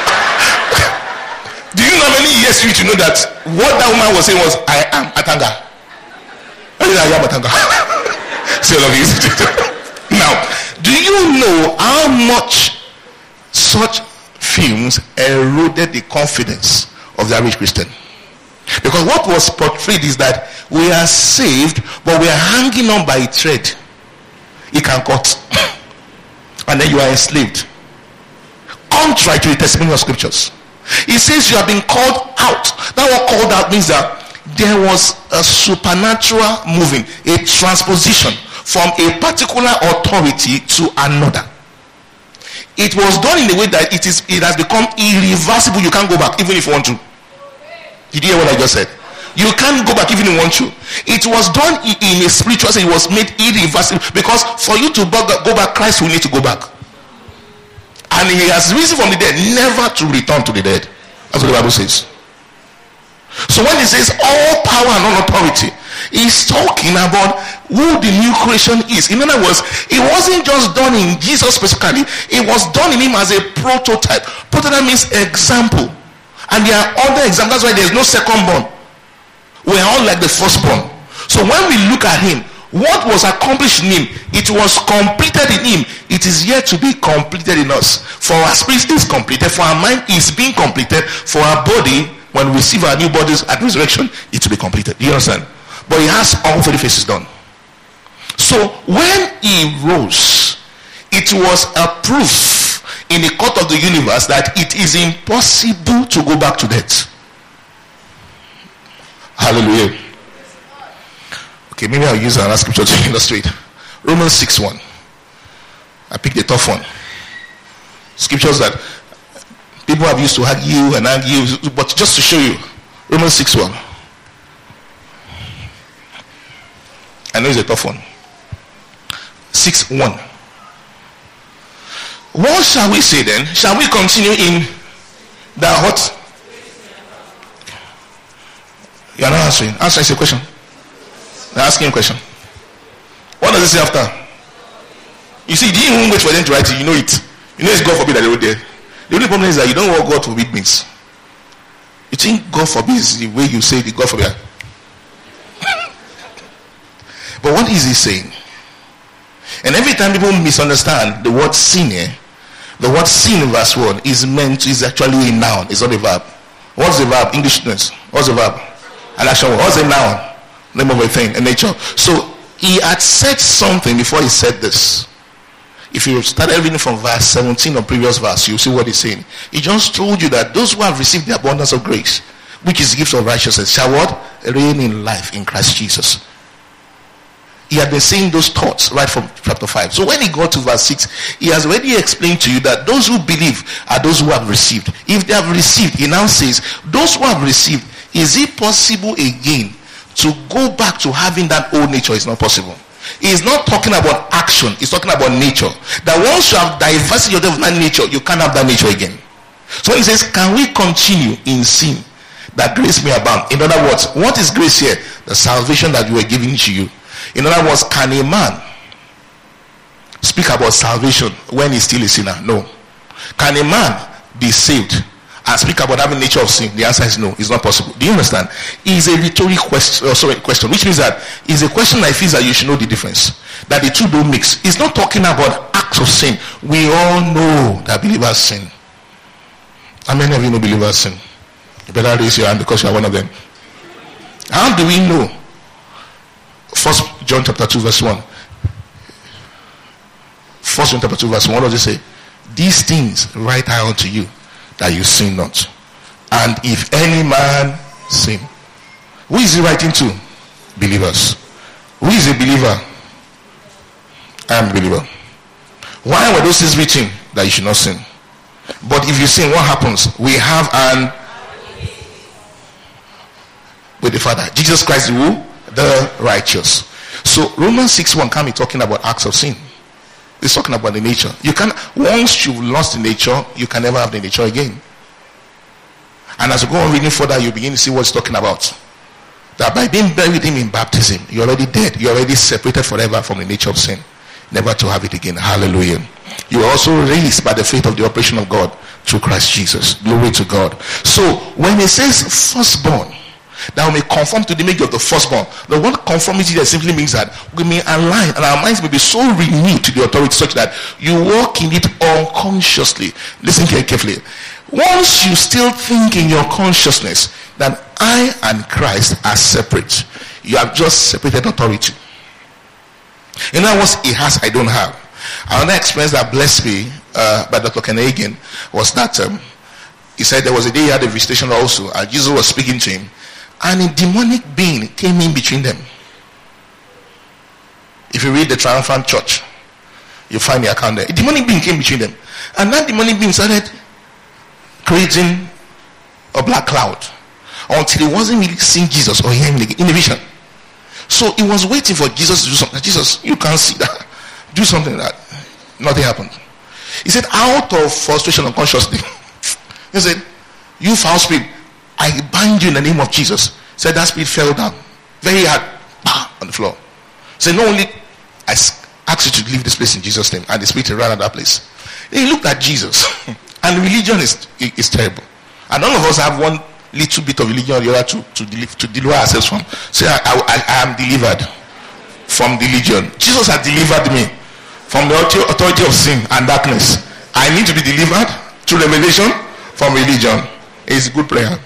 Do you know how many years you to know that what that woman was saying was I am Atanga? I am Atanga. So now, do you know how much such films eroded the confidence of the average Christian? Because what was portrayed is that we are saved, but we are hanging on by a thread. It can cut. And then you are enslaved. Contrary to the testimony of scriptures. It says you have been called out. That word called out means that there was a supernatural moving, a transposition from a particular authority to another. It was done in a way that it is it has become irreversible. You can't go back even if you want to. Did you hear what I just said? You can't go back even if you want to. It was done in a spiritual sense. It was made irreversible because for you to go back, Christ will need to go back. And he has risen from the dead, never to return to the dead. That's what the Bible says. So when he says all power and all authority, he's talking about who the new creation is. In other words, it wasn't just done in Jesus specifically. It was done in him as a prototype. Prototype means example. And there are other examples. That's why there's no second born. We're all like the firstborn. So when we look at him, what was accomplished in him, it was completed in him. It is yet to be completed in us. For our spirit is completed, for our mind is being completed, for our body, when we receive our new bodies at resurrection, it will be completed. Do you understand? But he has all three phases done. So when he rose, it was a proof in the court of the universe that it is impossible to go back to death. Hallelujah. Okay, maybe I'll use another scripture to illustrate. Romans six one. I picked a tough one. Scriptures that people have used to argue and argue, but just to show you, Romans six one. I know it's a tough one. six one. What shall we say then? Shall we continue in the what? You are not answering. Answer is a question. They're asking a question. What does it say after? You see, you didn't even wait for them to write it. You know it. You know it's God forbid that they wrote there. The only problem is that you don't know what God forbid means. You think God forbid is the way you say the God forbid. But what is he saying? And every time people misunderstand the word sin here, the word sin in verse one is meant, is actually a noun. It's not a verb. What's the verb? Englishness. What's the verb? An action word. What's a noun? Name of a thing, a nature. So he had said something before he said this. If you started reading from verse seventeen of previous verse, you'll see what he's saying. He just told you that those who have received the abundance of grace, which is the gift of righteousness, shall what? Reign in life in Christ Jesus. He had been saying those thoughts right from chapter five. So when he got to verse six, he has already explained to you that those who believe are those who have received. If they have received, he now says, those who have received, is it possible again to go back to having that old nature? Is not possible. He's not talking about action. He's talking about nature. That once you have divested yourself of that nature, you can't have that nature again. So when he says, can we continue in sin that grace may abound? In other words, what is grace here? The salvation that you were given to you. In other words, can a man speak about salvation when he's still a sinner? No. Can a man be saved and speak about having nature of sin? The answer is no. It's not possible. Do you understand? It's a rhetorical question, oh, sorry, question, which means that it's a question that feels that you should know the difference. That the two don't mix. It's not talking about acts of sin. We all know that believers sin. How many of you know believers sin? You better raise your hand because you are one of them. How do we know? First John chapter two verse one. First John chapter two verse one. What does it say? These things write I unto you, that you sin not. And if any man sin. Who is he writing to? Believers. Who is a believer? I am a believer. Why were those things written? That you should not sin. But if you sin, what happens? We have an with the Father. Jesus Christ, who? The righteous. So Romans six one can't be talking about acts of sin. It's talking about the nature. You can, once you've lost the nature, you can never have the nature again. And as you go on reading further, you begin to see what it's talking about. That by being buried with him in baptism, you're already dead. You're already separated forever from the nature of sin, never to have it again. Hallelujah. You are also raised by the faith of the operation of God through Christ Jesus. Glory to God. So when it says firstborn, that we may conform to the image of the firstborn. The word conformity there simply means that we may align and our minds may be so renewed to the authority such that you walk in it unconsciously. Listen here carefully. Once you still think in your consciousness that I and Christ are separate, you have just separated authority. In other words, he has, I don't have. Another experience that blessed me uh, by Doctor Ken Hagin was that um, he said there was a day he had a visitation also, and Jesus was speaking to him. And a demonic being came in between them. If you read the Triumphant Church, you find the account there. A demonic being came between them. And that demonic being started creating a black cloud until he wasn't really seeing Jesus or hearing him in a vision. So he was waiting for Jesus to do something. Jesus, you can't see that. Do something like that. Nothing happened. He said, out of frustration unconsciously, he said, you foul spirit, I bind you in the name of Jesus. Said that spirit fell down very hard, bah, on the floor. Said not only I ask you to leave this place in Jesus' name, and the spirit ran out of that place. Then he looked at Jesus, and religion is is terrible. And all of us have one little bit of religion or the other to to, deliver, to deliver ourselves from. Say I, I, I am delivered from religion. Jesus has delivered me from the authority of sin and darkness. I need to be delivered through revelation from religion. It's a good prayer.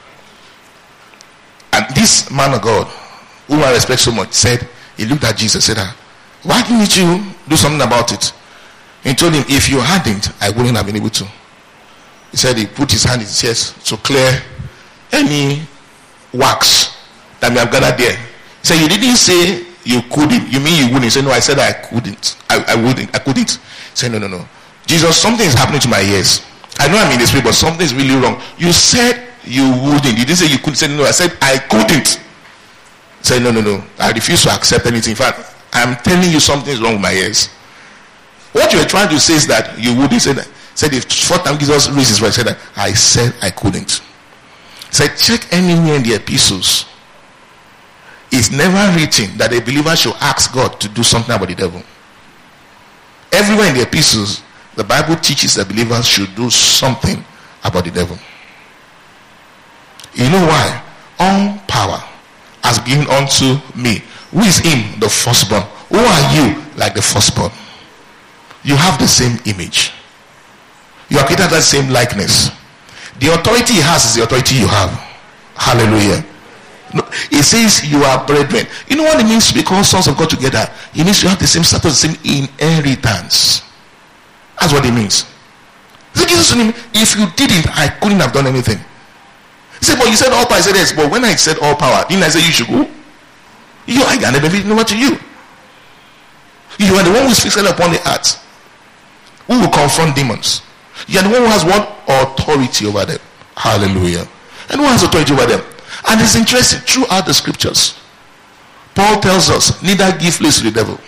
And this man of God, whom I respect so much, said, he looked at Jesus and said, why didn't you do something about it? He told him, if you hadn't, I wouldn't have been able to. He said he put his hand in his chest to clear any wax that may have gathered there. He said, you didn't say you couldn't. You mean you wouldn't? He said, no, I said I couldn't. I, I wouldn't. I couldn't. He Say, no, no, no. Jesus, something is happening to my ears. I know I'm in the spirit, but something is really wrong. You said you wouldn't. You didn't say you couldn't. Say, no, I said I couldn't. Say, no, no, no. I refuse to accept anything. In fact, I'm telling you something is wrong with my ears. What you're trying to say is that you wouldn't. Say that. Said the fourth time Jesus raised his voice, said that I said I couldn't. Said, check anywhere in the epistles. It's never written that a believer should ask God to do something about the devil. Everywhere in the epistles, the Bible teaches that believers should do something about the devil. You know why? All power has been given unto me. Who is him? The firstborn. Who are you? Like the firstborn. You have the same image. You are created that same likeness. The authority he has is the authority you have. Hallelujah. No, it says you are brethren. You know what it means to be called sons of God together? It means you have the same status, the same inheritance. That's what it means. So Jesus told him, if you didn't, I couldn't have done anything. He said, but you said all power. I said yes, but when I said all power, didn't I say you should go? You are going to be over to you. You are the one who is fixed upon the earth, who will confront demons. You are the one who has what? Authority over them. Hallelujah. And who has authority over them? And it's interesting, throughout the scriptures, Paul tells us, neither give place to the devil.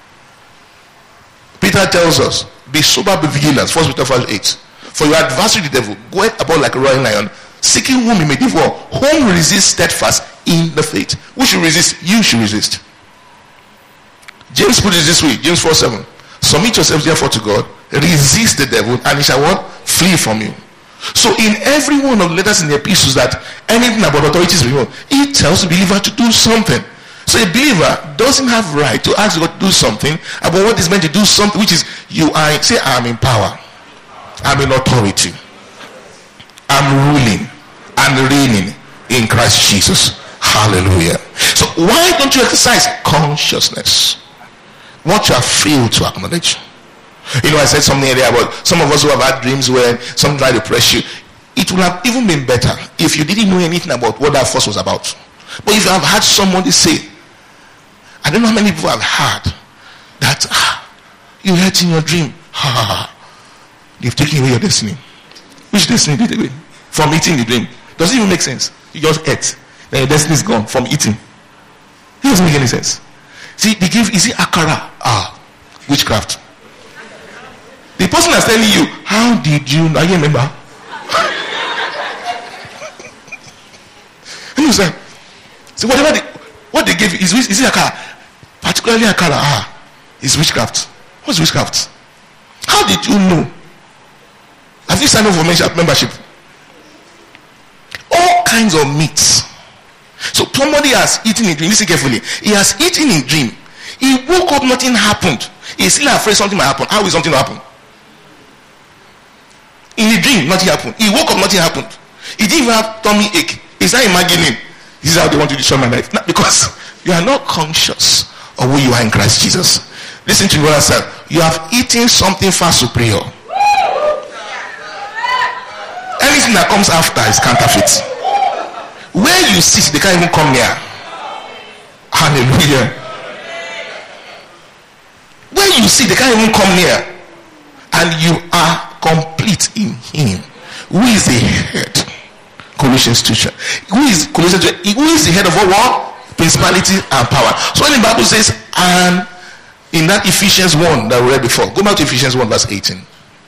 Peter tells us, be sober, be vigilant. First Peter five eight. For your adversary the devil goeth about like a roaring lion, seeking whom he may devour. Whom resist steadfast in the faith. Who should resist? You should resist. James put it this way, James four seven. Submit yourselves therefore to God, resist the devil, and he shall what? Flee from you. So in every one of the letters in the epistles that anything about authorities, it tells the believer to do something. So a believer doesn't have right to ask God to do something about what is meant to do something, which is you are, say, I'm in power, I'm in authority, I'm ruling and reigning in Christ Jesus. Hallelujah. So why don't you exercise consciousness? What you have failed to acknowledge. You know, I said something earlier about some of us who have had dreams where something tried to press you. It would have even been better if you didn't know anything about what that force was about. But if you have had somebody say, I don't know how many people have heard that ah, you heard in your dream, ah, they've taken away your destiny. Which destiny did they win? From eating the dream. Does it even make sense? You just ate. Then your destiny is gone from eating. It doesn't make any sense. See, they give, is it akara? Ah, witchcraft. The person that's telling you, how did you know? You remember? And you say, so whatever they, what they gave you is, is it akara? Particularly akara, ah, is witchcraft. What's witchcraft? How did you know? Have you signed up for membership? All kinds of meats. So somebody has eaten in dream. Listen carefully. He has eaten in dream. He woke up, nothing happened. He's still afraid something might happen. How will something happen? In the dream, nothing happened. He woke up, nothing happened. He didn't even have tummy ache. He's not imagining this is how they want to destroy my life. Not because you are not conscious of who you are in Christ Jesus. Listen to what I said. You have eaten something far superior. Anything that comes after is counterfeit. Where you sit, they can't even come near. Hallelujah. Where you sit, they can't even come near. And you are complete in him. Who is the head? Colossians two. Who is Colossians two? Who is the head of all what? Principality and power. So when the Bible says, and in that Ephesians one that we read before, go back to Ephesians one verse eighteen.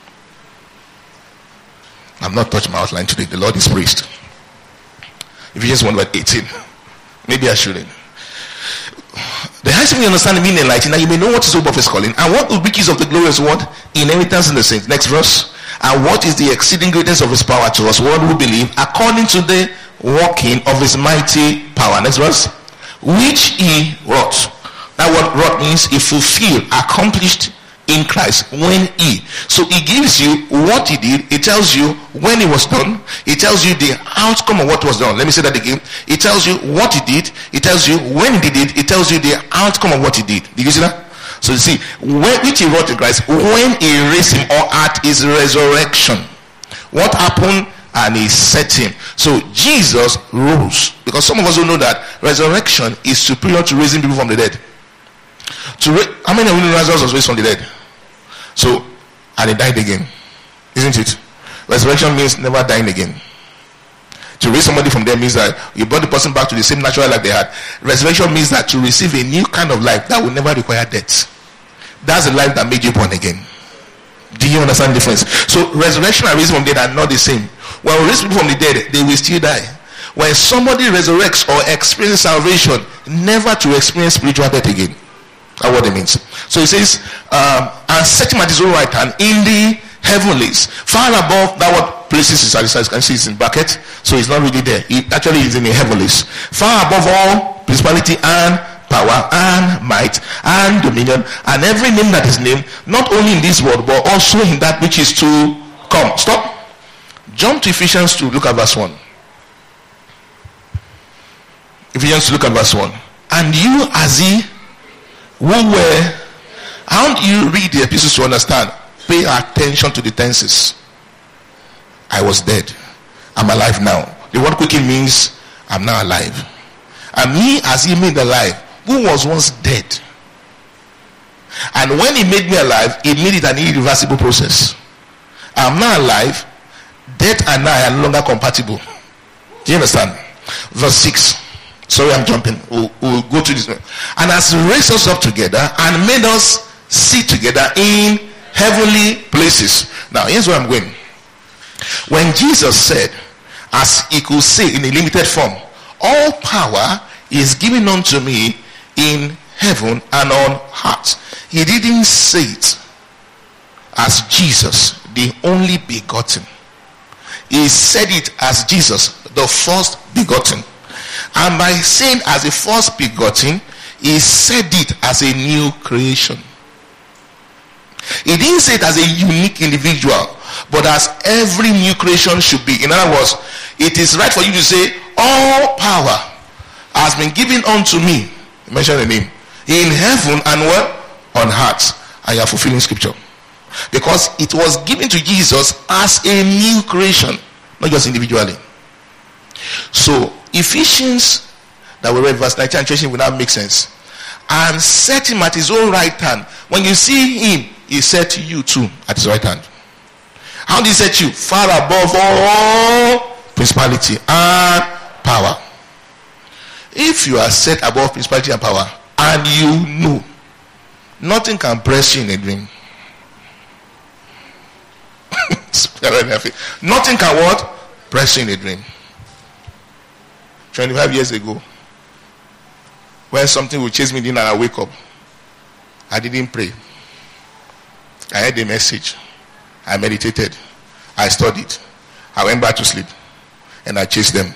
I'm not touching my outline today. The Lord is praised. Ephesians one verse eighteen. Maybe I shouldn't. The highest we understand the meaning enlightened, that you may know what is the hope of his calling, and what the riches of the glorious what? Inheritance in the saints. Next verse. And what is the exceeding greatness of his power to us, what we believe, according to the working of his mighty power. Next verse. Which he wrought. That what wrought means he fulfilled, accomplished in Christ when he. So he gives you what he did. It tells you when it was done. It tells you the outcome of what was done. Let me say that again. It tells you what he did. It tells you when he did it. It tells you the outcome of what he did. Did you see that? So you see, when, which he wrought in Christ, when he raised him or at his resurrection. What happened? And he set him. So Jesus rose. Because some of us don't know that resurrection is superior to raising people from the dead. To ra- How many of you know Lazarus was raised from the dead? So and he died again. Isn't it? Resurrection means never dying again. To raise somebody from there means that you brought the person back to the same natural life they had. Resurrection means that to receive a new kind of life that will never require death. That's the life that made you born again. Do you understand the difference? So resurrection and raising from the dead are not the same. When we raise people from the dead, they will still die. When somebody resurrects or experiences salvation, never to experience spiritual death again. That's what it means. So it says, um, and set him at his own right hand in the heavenlies, far above that what places is, as you can see, it's in bracket, so it's not really there. It actually is in the heavenlies, far above all principality and power and might and dominion and every name that is named, not only in this world but also in that which is to come. Stop. Jump to Ephesians two. Look at verse one. Ephesians two, look at verse one. And you as he who were, how do you read the epistles to understand? Pay attention to the tenses. I was dead, I'm alive now. The word quicken means I'm now alive. And me as he made alive, who was once dead. And when he made me alive, he made it an irreversible process. I'm now alive. Death and I are no longer compatible. Do you understand? Verse six. Sorry, I'm jumping. We'll, we'll go to this. And has raised us up together and made us sit together in heavenly places. Now, here's where I'm going. When Jesus said, as he could say in a limited form, all power is given unto me in heaven and on earth, he didn't say it as Jesus, the only begotten. He said it as Jesus, the first begotten. And by saying as a first begotten, he said it as a new creation. He didn't say it as a unique individual, but as every new creation should be. In other words, it is right for you to say, all power has been given unto me. Mention the name. In heaven and what? On earth. And you are fulfilling scripture. Because it was given to Jesus as a new creation, not just individually. So, Ephesians, that we read verse nineteen and twenty will now make sense. And set him at his own right hand. When you see him, he set you too at his right hand. How did he set you? Far above all principality and power. If you are set above principality and power, and you know, nothing can press you in a dream. Nothing can what? Press you in a dream. twenty-five years ago, when something would chase me in and I wake up, I didn't pray. I heard a message. I meditated. I studied. I went back to sleep. And I chased them.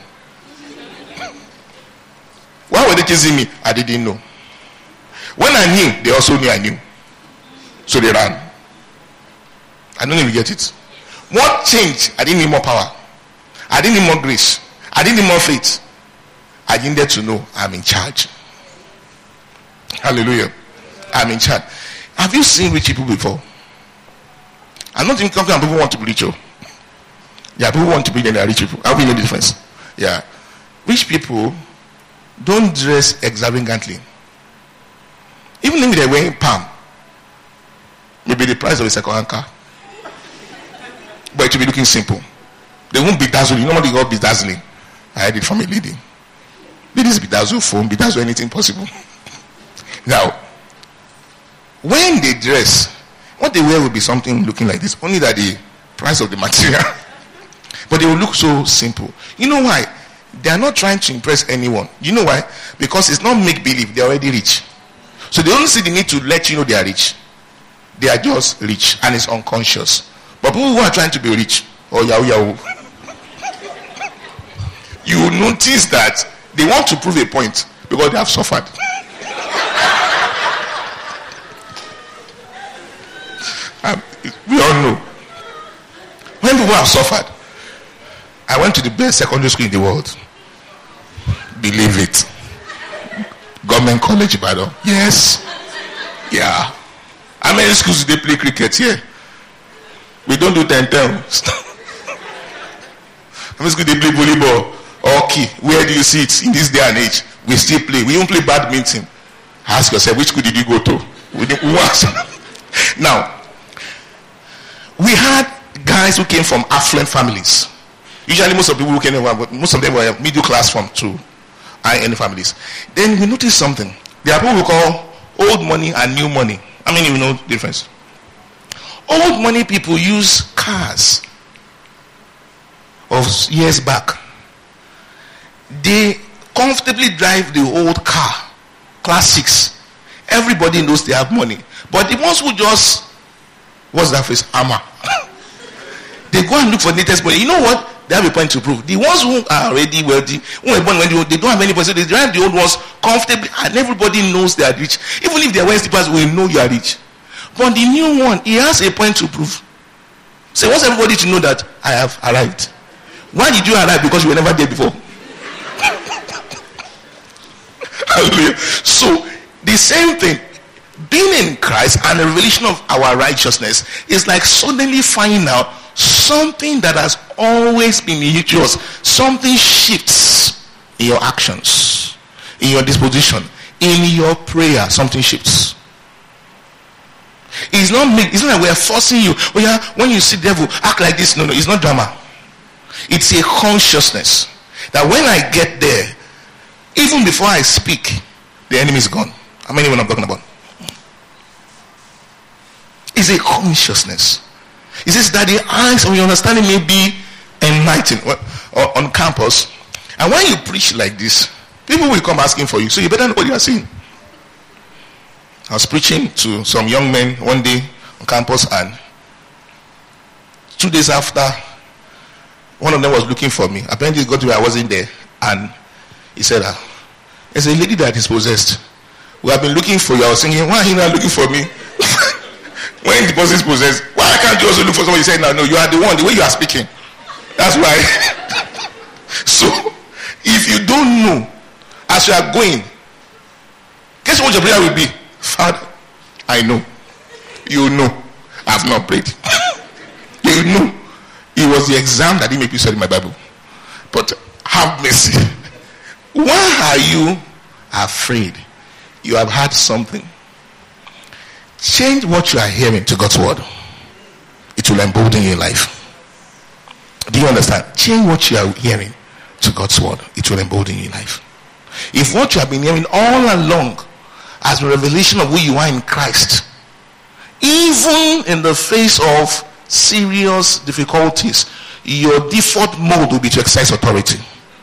Why were they chasing me? I didn't know. When I knew, they also knew I knew. So they ran. I don't even get it. What changed? I didn't need more power. I didn't need more grace. I didn't need more faith. I needed to know I'm in charge. Hallelujah. I'm in charge. Have you seen rich people before? I'm not even talking about people who want to be rich. Yeah, people want to be there, they are rich people. How do you know the difference? Yeah. Rich people don't dress extravagantly. Even if they're wearing palm, maybe the price of a second-hand car. But it will be looking simple. They won't be dazzling. Nobody got be dazzling. I heard it from a lady. Ladies be dazzle phone, be dazzle anything possible. Now, when they dress, what they wear will be something looking like this. Only that the price of the material. But they will look so simple. You know why? They are not trying to impress anyone. You know why? Because it's not make-believe. They're already rich. So they only see the need to let you know they are rich. They are just rich. And it's unconscious. But people who are trying to be rich, oh yahoo yahoo, you will notice that they want to prove a point because they have suffered. um, we all know. When people have suffered, I went to the best secondary school in the world. Believe it. Government College, Ibadan. Yes. Yeah. How many schools do they play cricket here? We don't do ten ten. How many schools do they play volleyball? Hockey. Where do you see it in this day and age? We still play. We even play badminton. Ask yourself, which school did you go to? We didn't, now, We had guys who came from affluent families. Usually most of the people who came over, but most of them were middle class from two high-end families. Then we noticed something. There are people we call old money and new money. I mean, you know the difference. Old money people use cars of years back. They comfortably drive the old car, classics. Everybody knows they have money. But the ones who just, what's that face? Hammer. They go and look for the latest money. You know what? They have a point to prove. The ones who are already wealthy, who are born when they don't have any point, so they drive the old ones comfortably, and everybody knows they are rich. Even if they are wearing slippers, we know you are rich. But the new one, he has a point to prove. So he wants everybody to know that I have arrived. Why did you arrive? Because you were never there before. Hallelujah. So the same thing, being in Christ and the revelation of our righteousness is like suddenly finding out something that has always been in yours. Something shifts in your actions, in your disposition, in your prayer. Something shifts. It's not me. It's not like we are forcing you. Oh yeah, when you see devil, act like this. No, no, it's not drama. It's a consciousness that when I get there, even before I speak, the enemy is gone. How many what I'm talking about? It's a consciousness. It says that the eyes of your understanding may be enlightened on campus. And when you preach like this, people will come asking for you. So you better know what you are saying. I was preaching to some young men one day on campus, and two days after, one of them was looking for me. Apparently he got to where I wasn't there, and he said, ah, there's a lady that is possessed. We have been looking for you. I was thinking, why are you not looking for me? When the person is possessed, why can't you also look for somebody? He said, no, no, you are the one, the way you are speaking. That's why. So, if you don't know, as you are going, guess what your prayer will be? Father, I know. You know. I have not prayed. You know. It was the exam that didn't make me study my Bible. But have mercy. Why are you afraid? You have heard something. Change what you are hearing to God's word. It will embolden your life. Do you understand? Change what you are hearing to God's word. It will embolden your life. If what you have been hearing all along as a revelation of who you are in Christ, even in the face of serious difficulties, your default mode will be to exercise authority.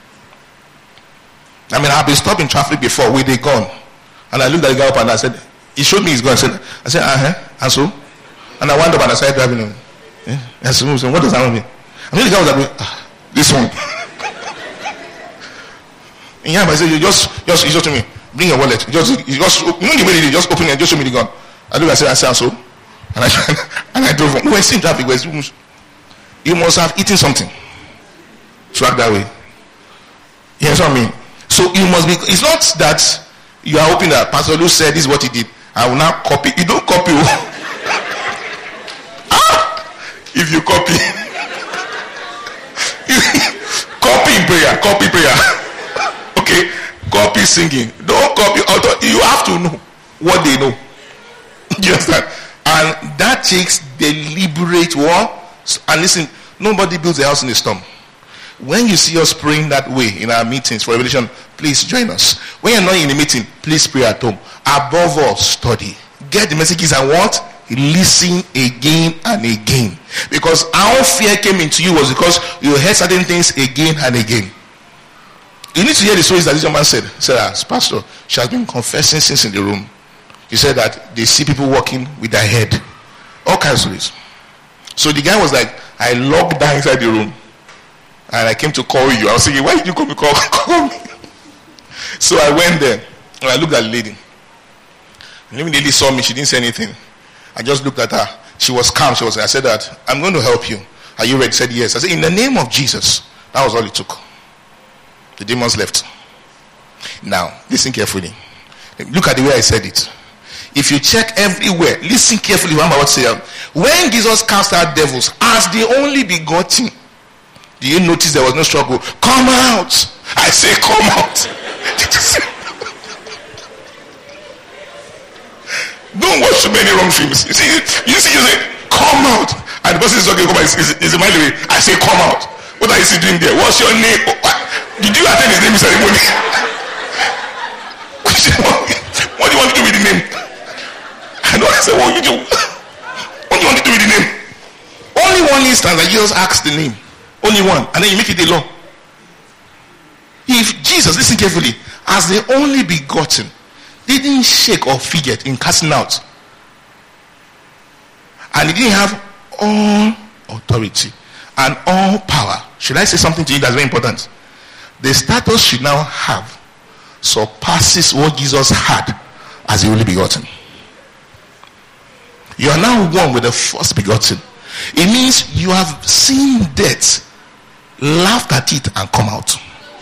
I mean, I've been stopped in traffic before with a gun, and I looked at the guy up and I said, he showed me his gun. I said, I said, uh-huh, and so? And I wound up and I started driving him. Yeah. And so, what does that mean? I mean, the guy was like, ah, this one. And yeah, but I said, you just, just, you just told me, bring your wallet. You just, you just, you know the way they just open it, just show me the gun. I looked, I said, I said, and so? And I, and I drove on. No, it's in traffic. You must have eaten something to act that way. You understand what I mean? So you must be, it's not that you are hoping that Pastor Lou said this is what he did. I will now copy. You don't copy. Ah! If you copy. Copy in prayer. Copy prayer. Okay? Copy singing. Don't copy. You have to know what they know. You understand? And that takes deliberate work. And listen, nobody builds a house in a storm. When you see us praying that way in our meetings for revelation, please join us. When you're not in a meeting, please pray at home. Above all, study. Get the messages and what? Listen again and again. Because our fear came into you was because you heard certain things again and again. You need to hear the stories that this young man said. He said, as pastor, she has been confessing since in the room. He said that they see people walking with their head. All kinds of stories. So the guy was like, I locked down inside the room. And I came to call you. I was thinking, why did you come to call, call me? So I went there. And I looked at the lady. And when the lady saw me, she didn't say anything. I just looked at her. She was calm. She was. I said that, I'm going to help you. Are you ready? She said, yes. I said, in the name of Jesus. That was all it took. The demons left. Now, listen carefully. Look at the way I said it. If you check everywhere, listen carefully what I'm about to say. When Jesus cast out devils as the only begotten, do you notice there was no struggle? Come out! I say come out! Don't watch too many wrong films. You see, you see, you say, come out! And the person is talking, come on, is, is, is a mile away. I say, come out. What are you doing there? What's your name? Oh, what? Did you attend his naming ceremony? What do you want to do with the name? I know. I said, what do you do? What do you want to do with the name? Only one instance that Jesus asked the name. Only one. And then you make it a law. If Jesus, listen carefully, as the only begotten, didn't shake or fidget in casting out, and he didn't have all authority and all power, should I say something to you that's very important? The status should now have surpasses what Jesus had as the only begotten. You are now one with the first begotten. It means you have seen death, laughed at it, and come out.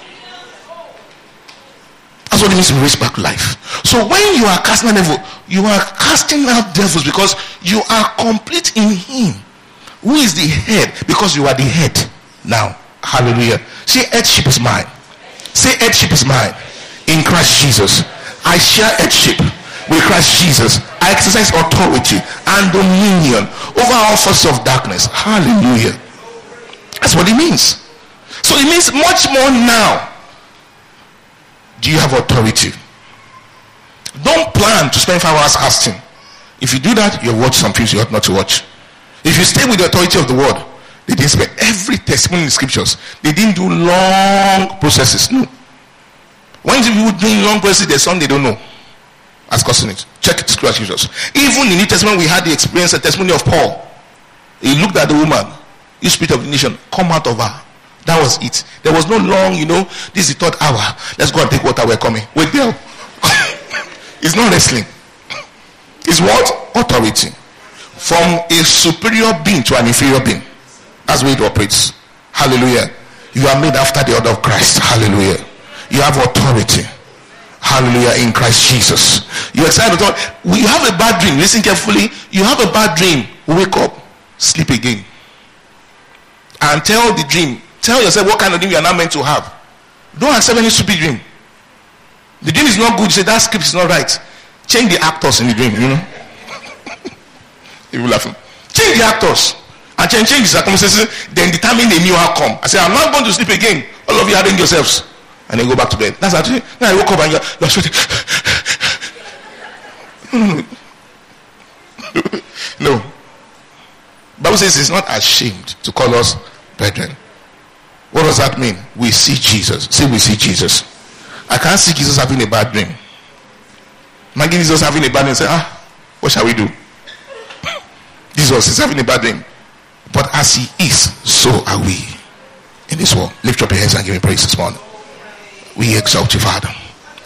That's what it means to raise back life. So when you are casting out devils, you are casting out devils because you are complete in him who is the head, because you are the head now. Hallelujah. Say, headship is mine. Say, headship is mine in Christ Jesus. I share headship with Christ Jesus. I exercise authority and dominion over all forces of darkness. Hallelujah. That's what it means. So it means much more now. Do you have authority? Don't plan to spend five hours fasting. If you do that, you'll watch some things you ought not to watch. If you stay with the authority of the word, they didn't spend every testimony in the scriptures. They didn't do long processes. No. When you doing long processes, there's something they don't know. As causing it. Check the scriptures. Even in the New Testament, we had the experience, the testimony of Paul. He looked at the woman. You spirit of the nation, come out of her. That was it. There was no long, you know, this is the third hour. Let's go and take water, we're coming. Wait there. It's not wrestling. It's what? Authority. From a superior being to an inferior being. That's the way it operates. Hallelujah. You are made after the order of Christ. Hallelujah. You have authority. Hallelujah, in Christ Jesus. You excited? You have a bad dream. Listen carefully. You have a bad dream. Wake up. Sleep again. And tell the dream. Tell yourself what kind of dream you are not meant to have. Don't accept any stupid dream. The dream is not good. You say that script is not right. Change the actors in the dream, you know. You will laugh. Change the actors. And change, change the circumstances. Then determine the new outcome. I say, I'm not going to sleep again. All of you arrange yourselves. And then go back to bed. That's actually. Now I woke up and you're, you're sweating. No. Bible says it's not ashamed to call us brethren. What does that mean? We see Jesus. Say we see Jesus. I can't see Jesus having a bad dream. Imagine Jesus having a bad dream and say, ah, what shall we do? Jesus is having a bad dream. But as he is, so are we in this world. Lift up your hands and give him praise this morning. We exalt you, Father.